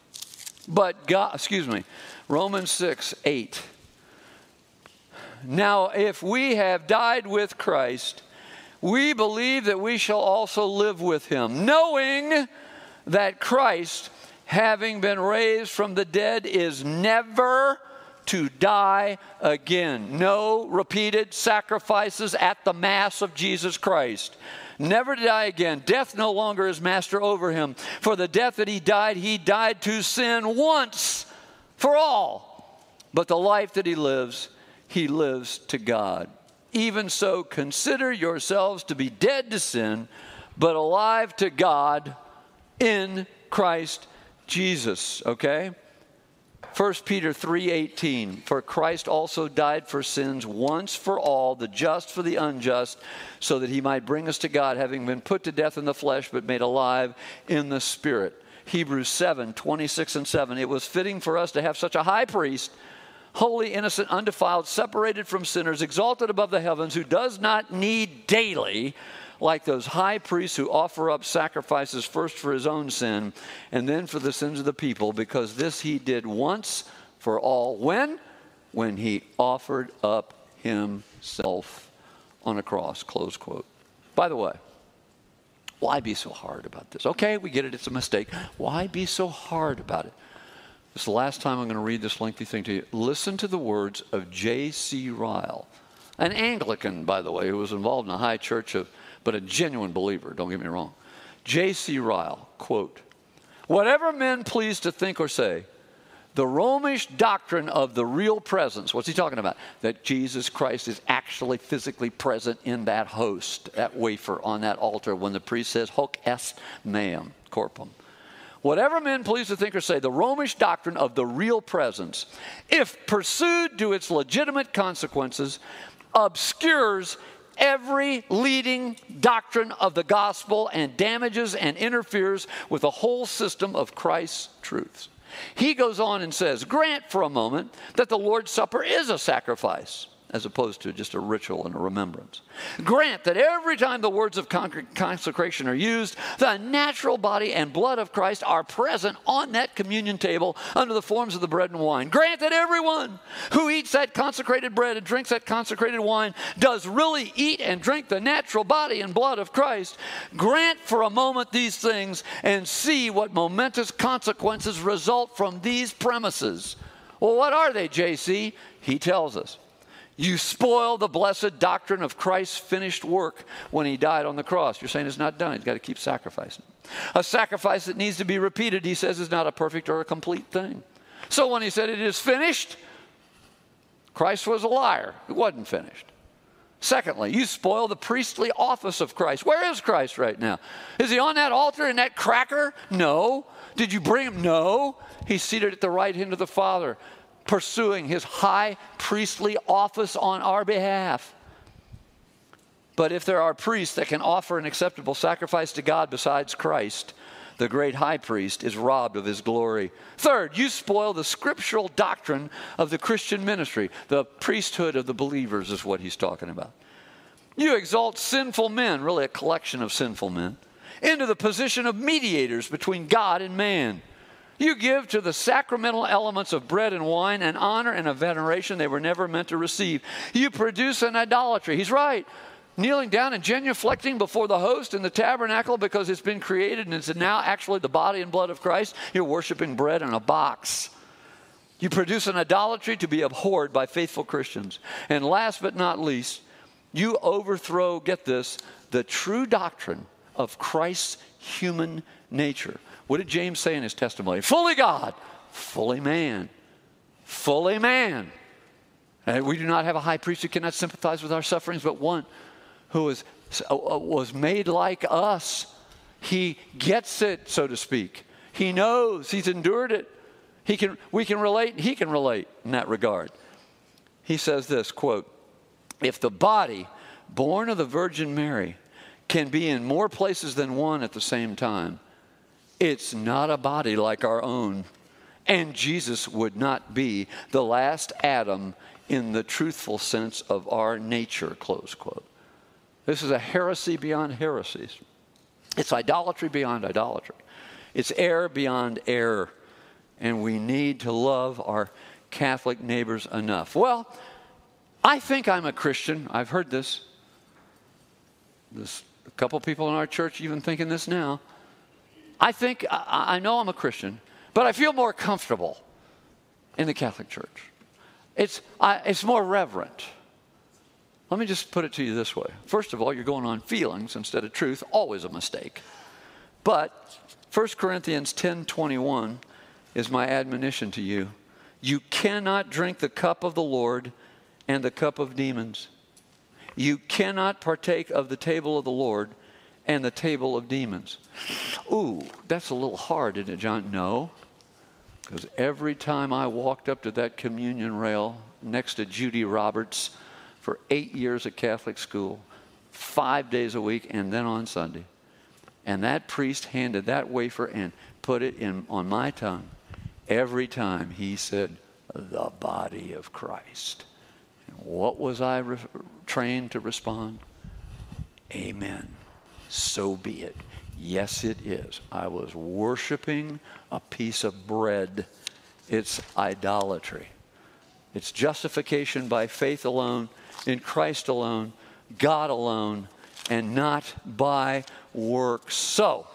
Romans 6, 8. Now, if we have died with Christ, we believe that we shall also live with him, knowing that Christ, having been raised from the dead, is never to die again. No repeated sacrifices at the Mass of Jesus Christ. Never to die again. Death no longer is master over him. For the death that he died to sin once for all. But the life that he lives to God. Even so, consider yourselves to be dead to sin, but alive to God in Christ Jesus. Okay? 1 Peter 3:18, for Christ also died for sins once for all, the just for the unjust, so that he might bring us to God, having been put to death in the flesh, but made alive in the Spirit. Hebrews 7:26 and 7, it was fitting for us to have such a high priest, holy, innocent, undefiled, separated from sinners, exalted above the heavens, who does not need daily, like those high priests who offer up sacrifices first for his own sin and then for the sins of the people, because this he did once for all. When? When he offered up himself on a cross, close quote. By the way, why be so hard about this? Okay, we get it, it's a mistake. Why be so hard about it? This is the last time I'm going to read this lengthy thing to you. Listen to the words of J.C. Ryle, an Anglican, by the way, who was involved in a high church but a genuine believer, don't get me wrong. J.C. Ryle, quote, whatever men please to think or say, the Romish doctrine of the real presence, what's he talking about? That Jesus Christ is actually physically present in that host, that wafer on that altar when the priest says, hoc est meum corpum. Whatever men please to think or say, the Romish doctrine of the real presence, if pursued to its legitimate consequences, obscures every leading doctrine of the gospel and damages and interferes with the whole system of Christ's truths. He goes on and says, grant for a moment that the Lord's Supper is a sacrifice, as opposed to just a ritual and a remembrance. Grant that every time the words of consecration are used, the natural body and blood of Christ are present on that communion table under the forms of the bread and wine. Grant that everyone who eats that consecrated bread and drinks that consecrated wine does really eat and drink the natural body and blood of Christ. Grant for a moment these things and see what momentous consequences result from these premises. Well, what are they, JC? He tells us. You spoil the blessed doctrine of Christ's finished work when he died on the cross. You're saying it's not done. He's got to keep sacrificing. A sacrifice that needs to be repeated, he says, is not a perfect or a complete thing. So when he said it is finished, Christ was a liar. It wasn't finished. Secondly, you spoil the priestly office of Christ. Where is Christ right now? Is he on that altar in that cracker? No. Did you bring him? No. He's seated at the right hand of the Father, pursuing his high priestly office on our behalf. But if there are priests that can offer an acceptable sacrifice to God besides Christ, the great high priest, is robbed of his glory. Third, you spoil the scriptural doctrine of the Christian ministry. The priesthood of the believers is what he's talking about. You exalt sinful men, really a collection of sinful men, into the position of mediators between God and man. You give to the sacramental elements of bread and wine an honor and a veneration they were never meant to receive. You produce an idolatry. He's right. Kneeling down and genuflecting before the host in the tabernacle because it's been created and it's now actually the body and blood of Christ. You're worshiping bread in a box. You produce an idolatry to be abhorred by faithful Christians. And last but not least, you overthrow, get this, the true doctrine of Christ's human nature. What did James say in his testimony? Fully God, fully man. Fully man. And we do not have a high priest who cannot sympathize with our sufferings, but one who was made like us. He gets it, so to speak. He knows. He's endured it. We can relate, and he can relate in that regard. He says this, quote, if the body born of the Virgin Mary can be in more places than one at the same time, it's not a body like our own. And Jesus would not be the last Adam in the truthful sense of our nature, close quote. This is a heresy beyond heresies. It's idolatry beyond idolatry. It's error beyond error. And we need to love our Catholic neighbors enough. Well, I think I'm a Christian. I've heard this. A couple people in our church even thinking this now. I know I'm a Christian, but I feel more comfortable in the Catholic Church. It's more reverent. Let me just put it to you this way. First of all, you're going on feelings instead of truth, always a mistake. But 1 Corinthians 10:21 is my admonition to you. You cannot drink the cup of the Lord and the cup of demons. You cannot partake of the table of the Lord and the table of demons. Ooh, that's a little hard, isn't it, John? No, because every time I walked up to that communion rail next to Judy Roberts for 8 years at Catholic school, 5 days a week, and then on Sunday, and that priest handed that wafer and put it on my tongue, every time he said, the body of Christ. And what was I trained to respond? Amen. So be it. Yes, it is. I was worshiping a piece of bread. It's idolatry. It's justification by faith alone, in Christ alone, God alone, and not by works. So,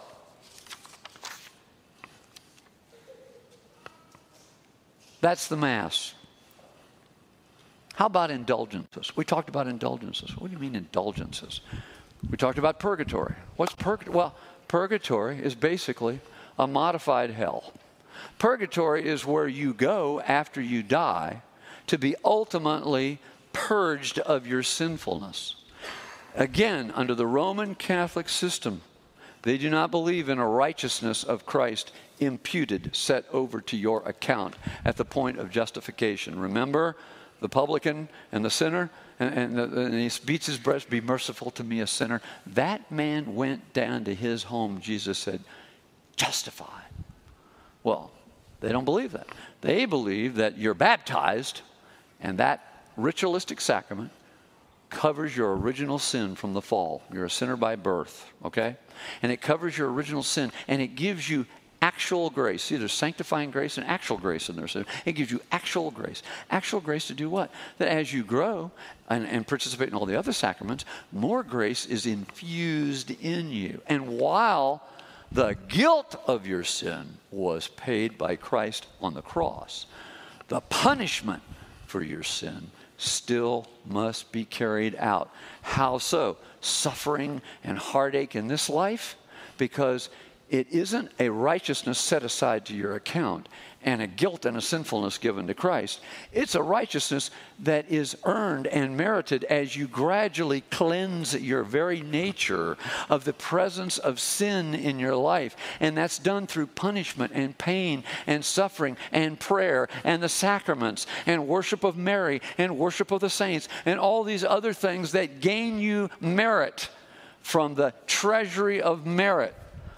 that's the Mass. How about indulgences? We talked about indulgences. What do you mean indulgences? We talked about purgatory. What's purgatory? Well, purgatory is basically a modified hell. Purgatory is where you go after you die to be ultimately purged of your sinfulness. Again, under the Roman Catholic system, they do not believe in a righteousness of Christ imputed, set over to your account at the point of justification. Remember the publican and the sinner? And he beats his breast, be merciful to me, a sinner. That man went down to his home, Jesus said, justified. Well, they don't believe that. They believe that you're baptized, and that ritualistic sacrament covers your original sin from the fall. You're a sinner by birth, okay? And it covers your original sin, and it gives you actual grace. See, there's sanctifying grace and actual grace in there. So it gives you actual grace. Actual grace to do what? That as you grow and participate in all the other sacraments, more grace is infused in you. And while the guilt of your sin was paid by Christ on the cross, the punishment for your sin still must be carried out. How so? Suffering and heartache in this life, because it isn't a righteousness set aside to your account and a guilt and a sinfulness given to Christ. It's a righteousness that is earned and merited as you gradually cleanse your very nature of the presence of sin in your life. And that's done through punishment and pain and suffering and prayer and the sacraments and worship of Mary and worship of the saints and all these other things that gain you merit from the treasury of merit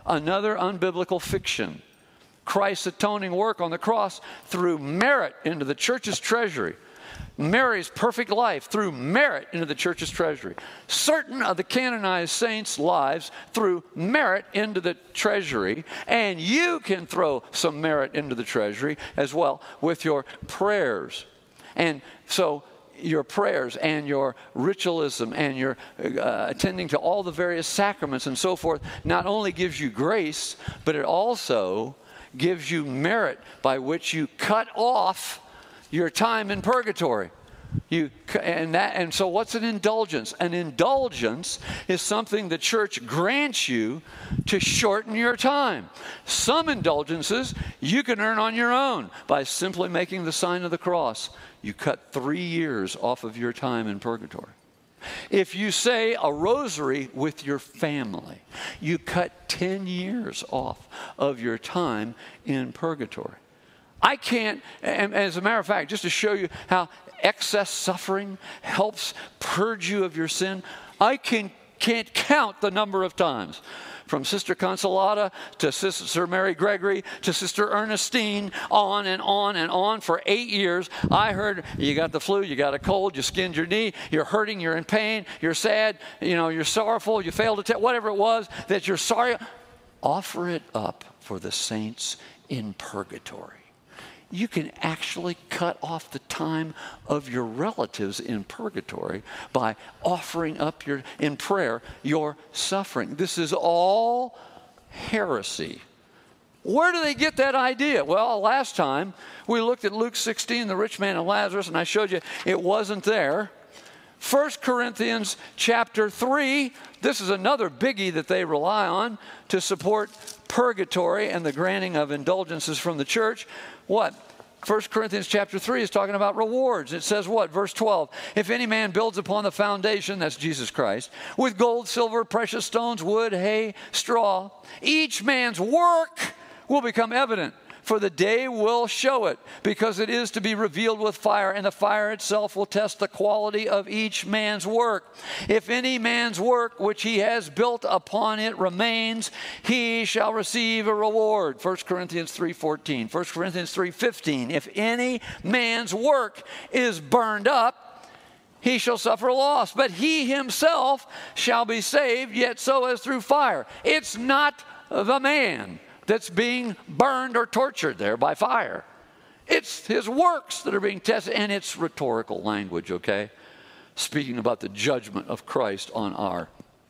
another unbiblical fiction. Christ's atoning work on the cross threw merit into the church's treasury. Mary's perfect life threw merit into the church's treasury. Certain of the canonized saints' lives threw merit into the treasury, and you can throw some merit into the treasury as well with your prayers. And so your prayers and your ritualism and your attending to all the various sacraments and so forth not only gives you grace, but it also gives you merit by which you cut off your time in purgatory. And so what's an indulgence? An indulgence is something the church grants you to shorten your time. Some indulgences you can earn on your own by simply making the sign of the cross. You cut 3 years off of your time in purgatory. If you say a rosary with your family, you cut 10 years off of your time in purgatory. I can't, and as a matter of fact, just to show you how excess suffering helps purge you of your sin, I can't count the number of times. From Sister Consolata to Sister Mary Gregory to Sister Ernestine, on and on and on for 8 years. I heard you got the flu, you got a cold, you skinned your knee, you're hurting, you're in pain, you're sad, you're sorrowful, you failed to tell, whatever it was that you're sorry. Offer it up for the saints in purgatory. You can actually cut off the time of your relatives in purgatory by offering up in prayer your suffering. This is all heresy. Where do they get that idea? Well, last time we looked at Luke 16, the rich man and Lazarus, and I showed you it wasn't there. 1 Corinthians chapter 3, this is another biggie that they rely on to support purgatory and the granting of indulgences from the church. What? 1 Corinthians chapter 3 is talking about rewards. It says what? Verse 12, if any man builds upon the foundation, that's Jesus Christ, with gold, silver, precious stones, wood, hay, straw, each man's work will become evident, for the day will show it, because it is to be revealed with fire, and the fire itself will test the quality of each man's work. If any man's work which he has built upon it remains, he shall receive a reward. 1 Corinthians 3:14. 1 Corinthians 3:15. If any man's work is burned up, he shall suffer loss, but he himself shall be saved, yet so as through fire. It's not the man that's being burned or tortured there by fire. It's his works that are being tested, and it's rhetorical language, okay? Speaking about the judgment of Christ on our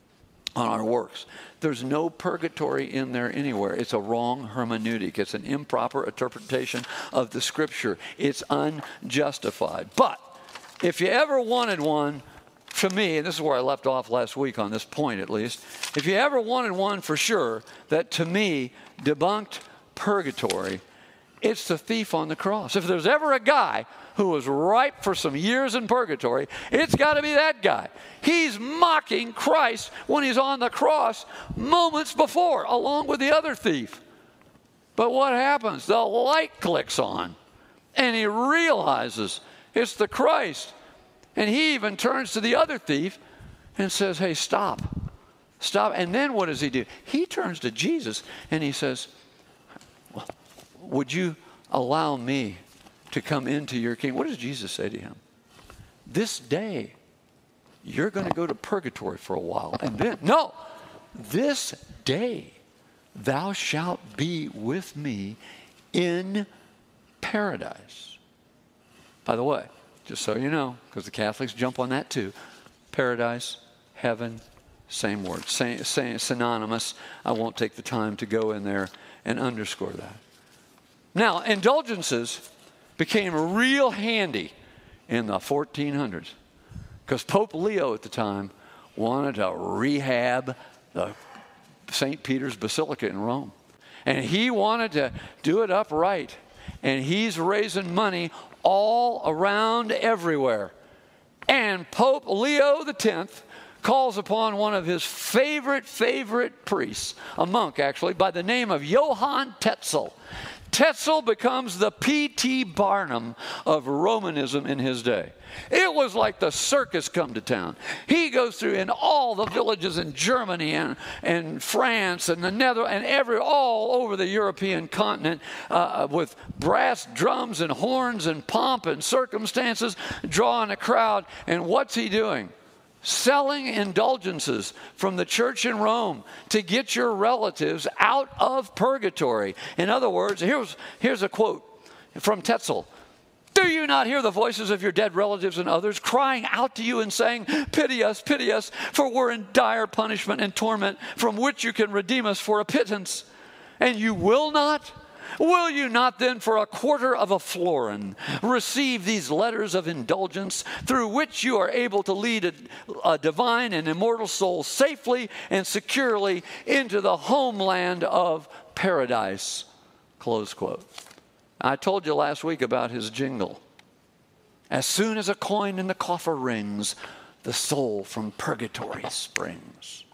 works. There's no purgatory in there anywhere. It's a wrong hermeneutic. It's an improper interpretation of the Scripture. It's unjustified. But if you ever wanted one, to me, and this is where I left off last week on this point at least, if you ever wanted one for sure that to me debunked purgatory, it's the thief on the cross. If there's ever a guy who was ripe for some years in purgatory, it's got to be that guy. He's mocking Christ when he's on the cross moments before, along with the other thief. But what happens? The light clicks on, and he realizes it's the Christ. And he even turns to the other thief and says, hey, stop. Stop. And then what does he do? He turns to Jesus and he says, well, would you allow me to come into your kingdom? What does Jesus say to him? This day, you're going to go to purgatory for a while. And then, no, this day thou shalt be with me in paradise. By the way, just so you know, because the Catholics jump on that too. Paradise, heaven, same word, synonymous. I won't take the time to go in there and underscore that. Now, indulgences became real handy in the 1400s because Pope Leo at the time wanted to rehab the St. Peter's Basilica in Rome. And he wanted to do it upright. And he's raising money all around everywhere. And Pope Leo X calls upon one of his favorite priests, a monk actually, by the name of Johann Tetzel. Tetzel becomes the P.T. Barnum of Romanism in his day. It was like the circus come to town. He goes through in all the villages in Germany and France and the Netherlands and all over the European continent with brass drums and horns and pomp and circumstances, drawing a crowd. And what's he doing? Selling indulgences from the church in Rome to get your relatives out of purgatory. In other words, here's a quote from Tetzel. Do you not hear the voices of your dead relatives and others crying out to you and saying, pity us, for we're in dire punishment and torment from which you can redeem us for a pittance? And you will not? Will you not then for a quarter of a florin receive these letters of indulgence through which you are able to lead a divine and immortal soul safely and securely into the homeland of paradise? Close quote. I told you last week about his jingle. As soon as a coin in the coffer rings, the soul from purgatory springs.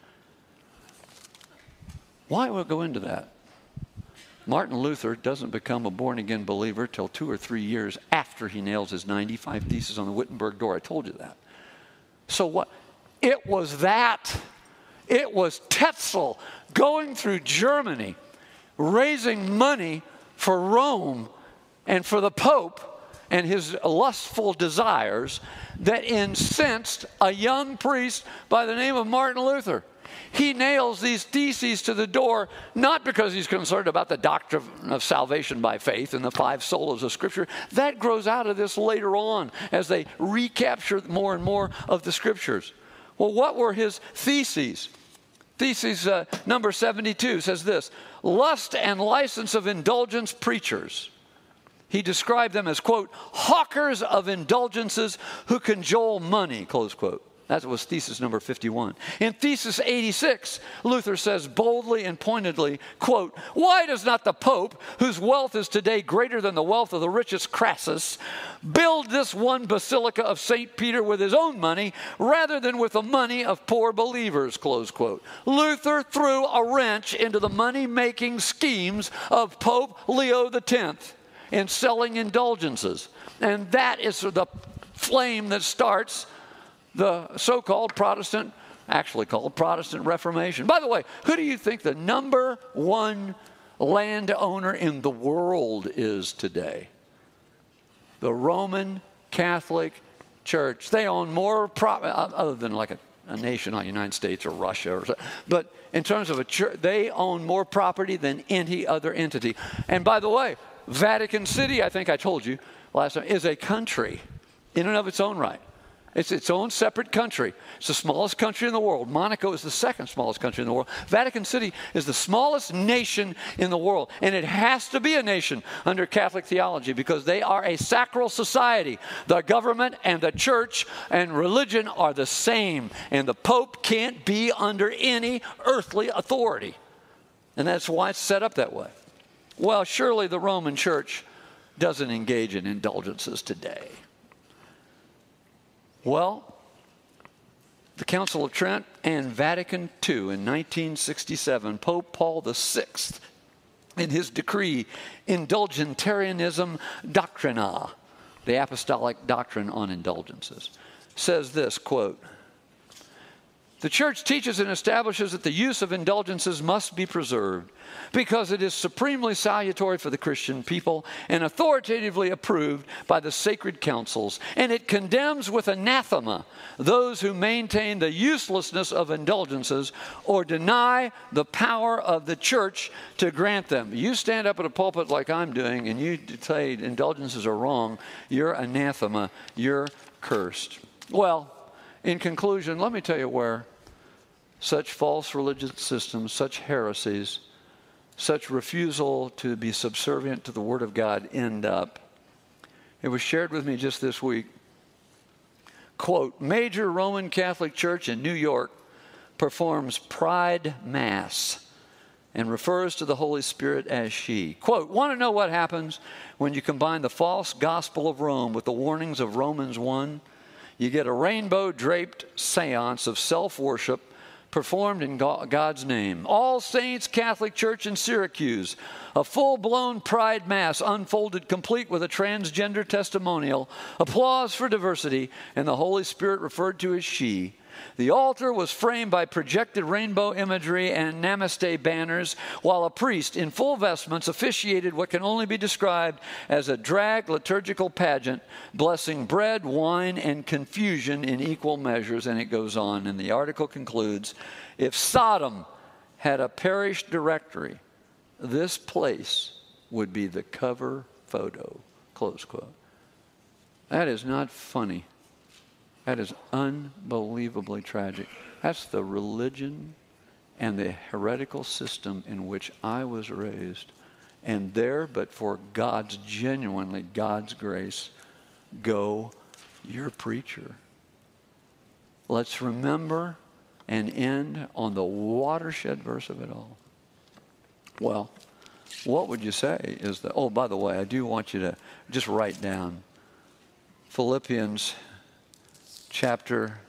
Why will I go into that? Martin Luther doesn't become a born-again believer till 2 or 3 years after he nails his 95 Theses on the Wittenberg door. I told you that. So what? It was that. It was Tetzel going through Germany, raising money for Rome and for the Pope and his lustful desires that incensed a young priest by the name of Martin Luther. He nails these theses to the door, not because he's concerned about the doctrine of salvation by faith and the 5 solas of Scripture. That grows out of this later on as they recapture more and more of the Scriptures. Well, what were his theses? Thesis number 72 says this: lust and license of indulgence preachers. He described them as, quote, hawkers of indulgences who cajole money, close quote. That was thesis number 51. In thesis 86, Luther says boldly and pointedly, quote, why does not the Pope, whose wealth is today greater than the wealth of the richest Crassus, build this one basilica of St. Peter with his own money rather than with the money of poor believers, close quote. Luther threw a wrench into the money-making schemes of Pope Leo X in selling indulgences. And that is the flame that starts the so-called Protestant, actually called Protestant Reformation. By the way, who do you think the number one landowner in the world is today? The Roman Catholic Church. They own more other than like a nation like the United States or Russia, or something. But in terms of a church, they own more property than any other entity. And by the way, Vatican City, I think I told you last time, is a country in and of its own right. It's its own separate country. It's the smallest country in the world. Monaco is the second smallest country in the world. Vatican City is the smallest nation in the world. And it has to be a nation under Catholic theology because they are a sacral society. The government and the church and religion are the same. And the Pope can't be under any earthly authority. And that's why it's set up that way. Well, surely the Roman Church doesn't engage in indulgences today. Well, the Council of Trent and Vatican II in 1967, Pope Paul VI, in his decree, Indulgentarianism Doctrina, the apostolic doctrine on indulgences, says this, quote, the Church teaches and establishes that the use of indulgences must be preserved because it is supremely salutary for the Christian people and authoritatively approved by the sacred councils. And it condemns with anathema those who maintain the uselessness of indulgences or deny the power of the Church to grant them. You stand up at a pulpit like I'm doing and you say indulgences are wrong, you're anathema, you're cursed. Well, in conclusion, let me tell you where such false religious systems, such heresies, such refusal to be subservient to the Word of God end up. It was shared with me just this week. Quote, major Roman Catholic Church in New York performs Pride Mass and refers to the Holy Spirit as she. Quote, want to know what happens when you combine the false gospel of Rome with the warnings of Romans 1? You get a rainbow-draped seance of self-worship performed in God's name. All Saints Catholic Church in Syracuse, a full-blown Pride Mass unfolded complete with a transgender testimonial, applause for diversity, and the Holy Spirit referred to as she. The altar was framed by projected rainbow imagery and namaste banners, while a priest in full vestments officiated what can only be described as a drag liturgical pageant, blessing bread, wine, and confusion in equal measures. And it goes on, and the article concludes, if Sodom had a parish directory, this place would be the cover photo, close quote. That is not funny. That is unbelievably tragic. That's the religion and the heretical system in which I was raised. And there, but for God's, genuinely God's grace, go your preacher. Let's remember and end on the watershed verse of it all. Well, what would you say is that, oh, by the way, I do want you to just write down Philippians chapter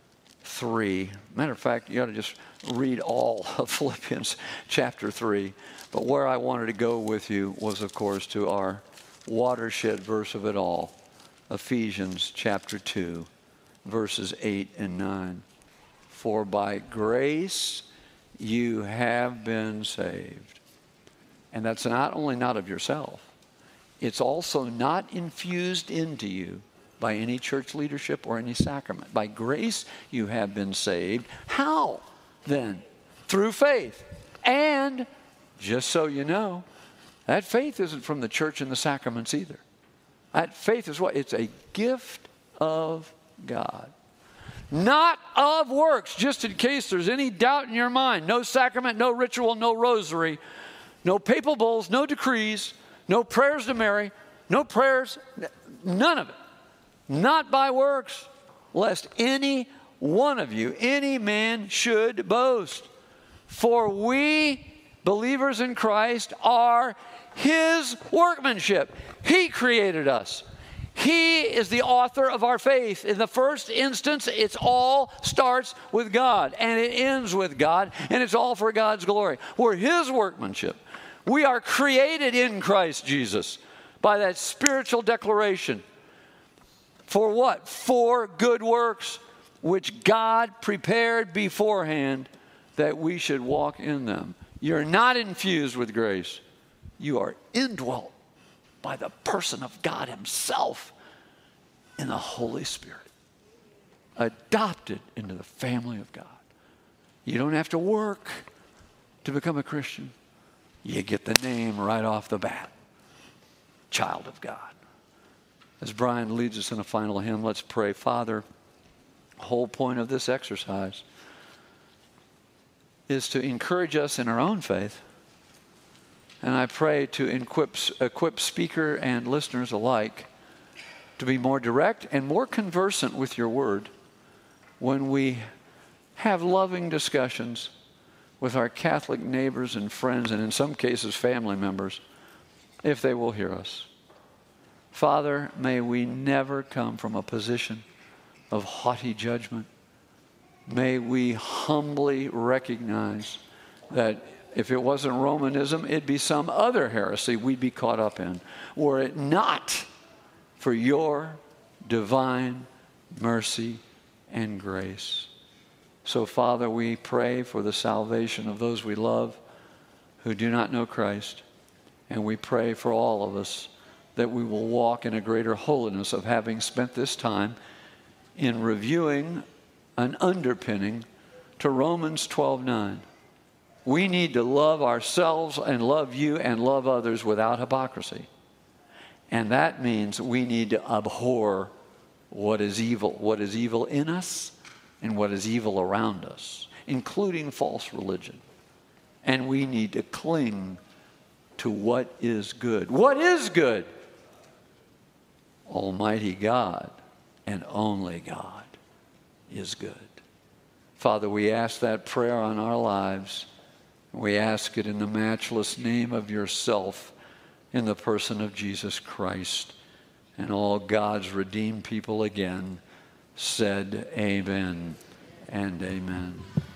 3. Matter of fact, you ought to just read all of Philippians chapter 3. But where I wanted to go with you was, of course, to our watershed verse of it all, Ephesians chapter 2, verses 8 and 9. For by grace you have been saved. And that's not only not of yourself, it's also not infused into you by any church leadership or any sacrament. By grace you have been saved. How then? Through faith. And, just so you know, that faith isn't from the church and the sacraments either. That faith is what? It's a gift of God. Not of works, just in case there's any doubt in your mind. No sacrament, no ritual, no rosary, no papal bulls, no decrees, no prayers to Mary, no prayers, none of it. Not by works, lest any one of you, any man, should boast. For we, believers in Christ, are His workmanship. He created us. He is the author of our faith. In the first instance, it all starts with God, and it ends with God, and it's all for God's glory. We're His workmanship. We are created in Christ Jesus by that spiritual declaration. For what? For good works, which God prepared beforehand that we should walk in them. You're not infused with grace. You are indwelt by the person of God Himself in the Holy Spirit. Adopted into the family of God. You don't have to work to become a Christian. You get the name right off the bat. Child of God. As Brian leads us in a final hymn, let's pray. Father, the whole point of this exercise is to encourage us in our own faith. And I pray to equip speaker and listeners alike to be more direct and more conversant with your word when we have loving discussions with our Catholic neighbors and friends, and in some cases family members, if they will hear us. Father, may we never come from a position of haughty judgment. May we humbly recognize that if it wasn't Romanism, it'd be some other heresy we'd be caught up in, were it not for your divine mercy and grace. So, Father, we pray for the salvation of those we love who do not know Christ, and we pray for all of us that we will walk in a greater holiness of having spent this time in reviewing an underpinning to Romans 12:9. We need to love ourselves and love you and love others without hypocrisy. And that means we need to abhor what is evil in us and what is evil around us, including false religion. And we need to cling to what is good. What is good? Almighty God and only God is good. Father, we ask that prayer on our lives. We ask it in the matchless name of yourself, in the person of Jesus Christ. And all God's redeemed people again said amen and amen.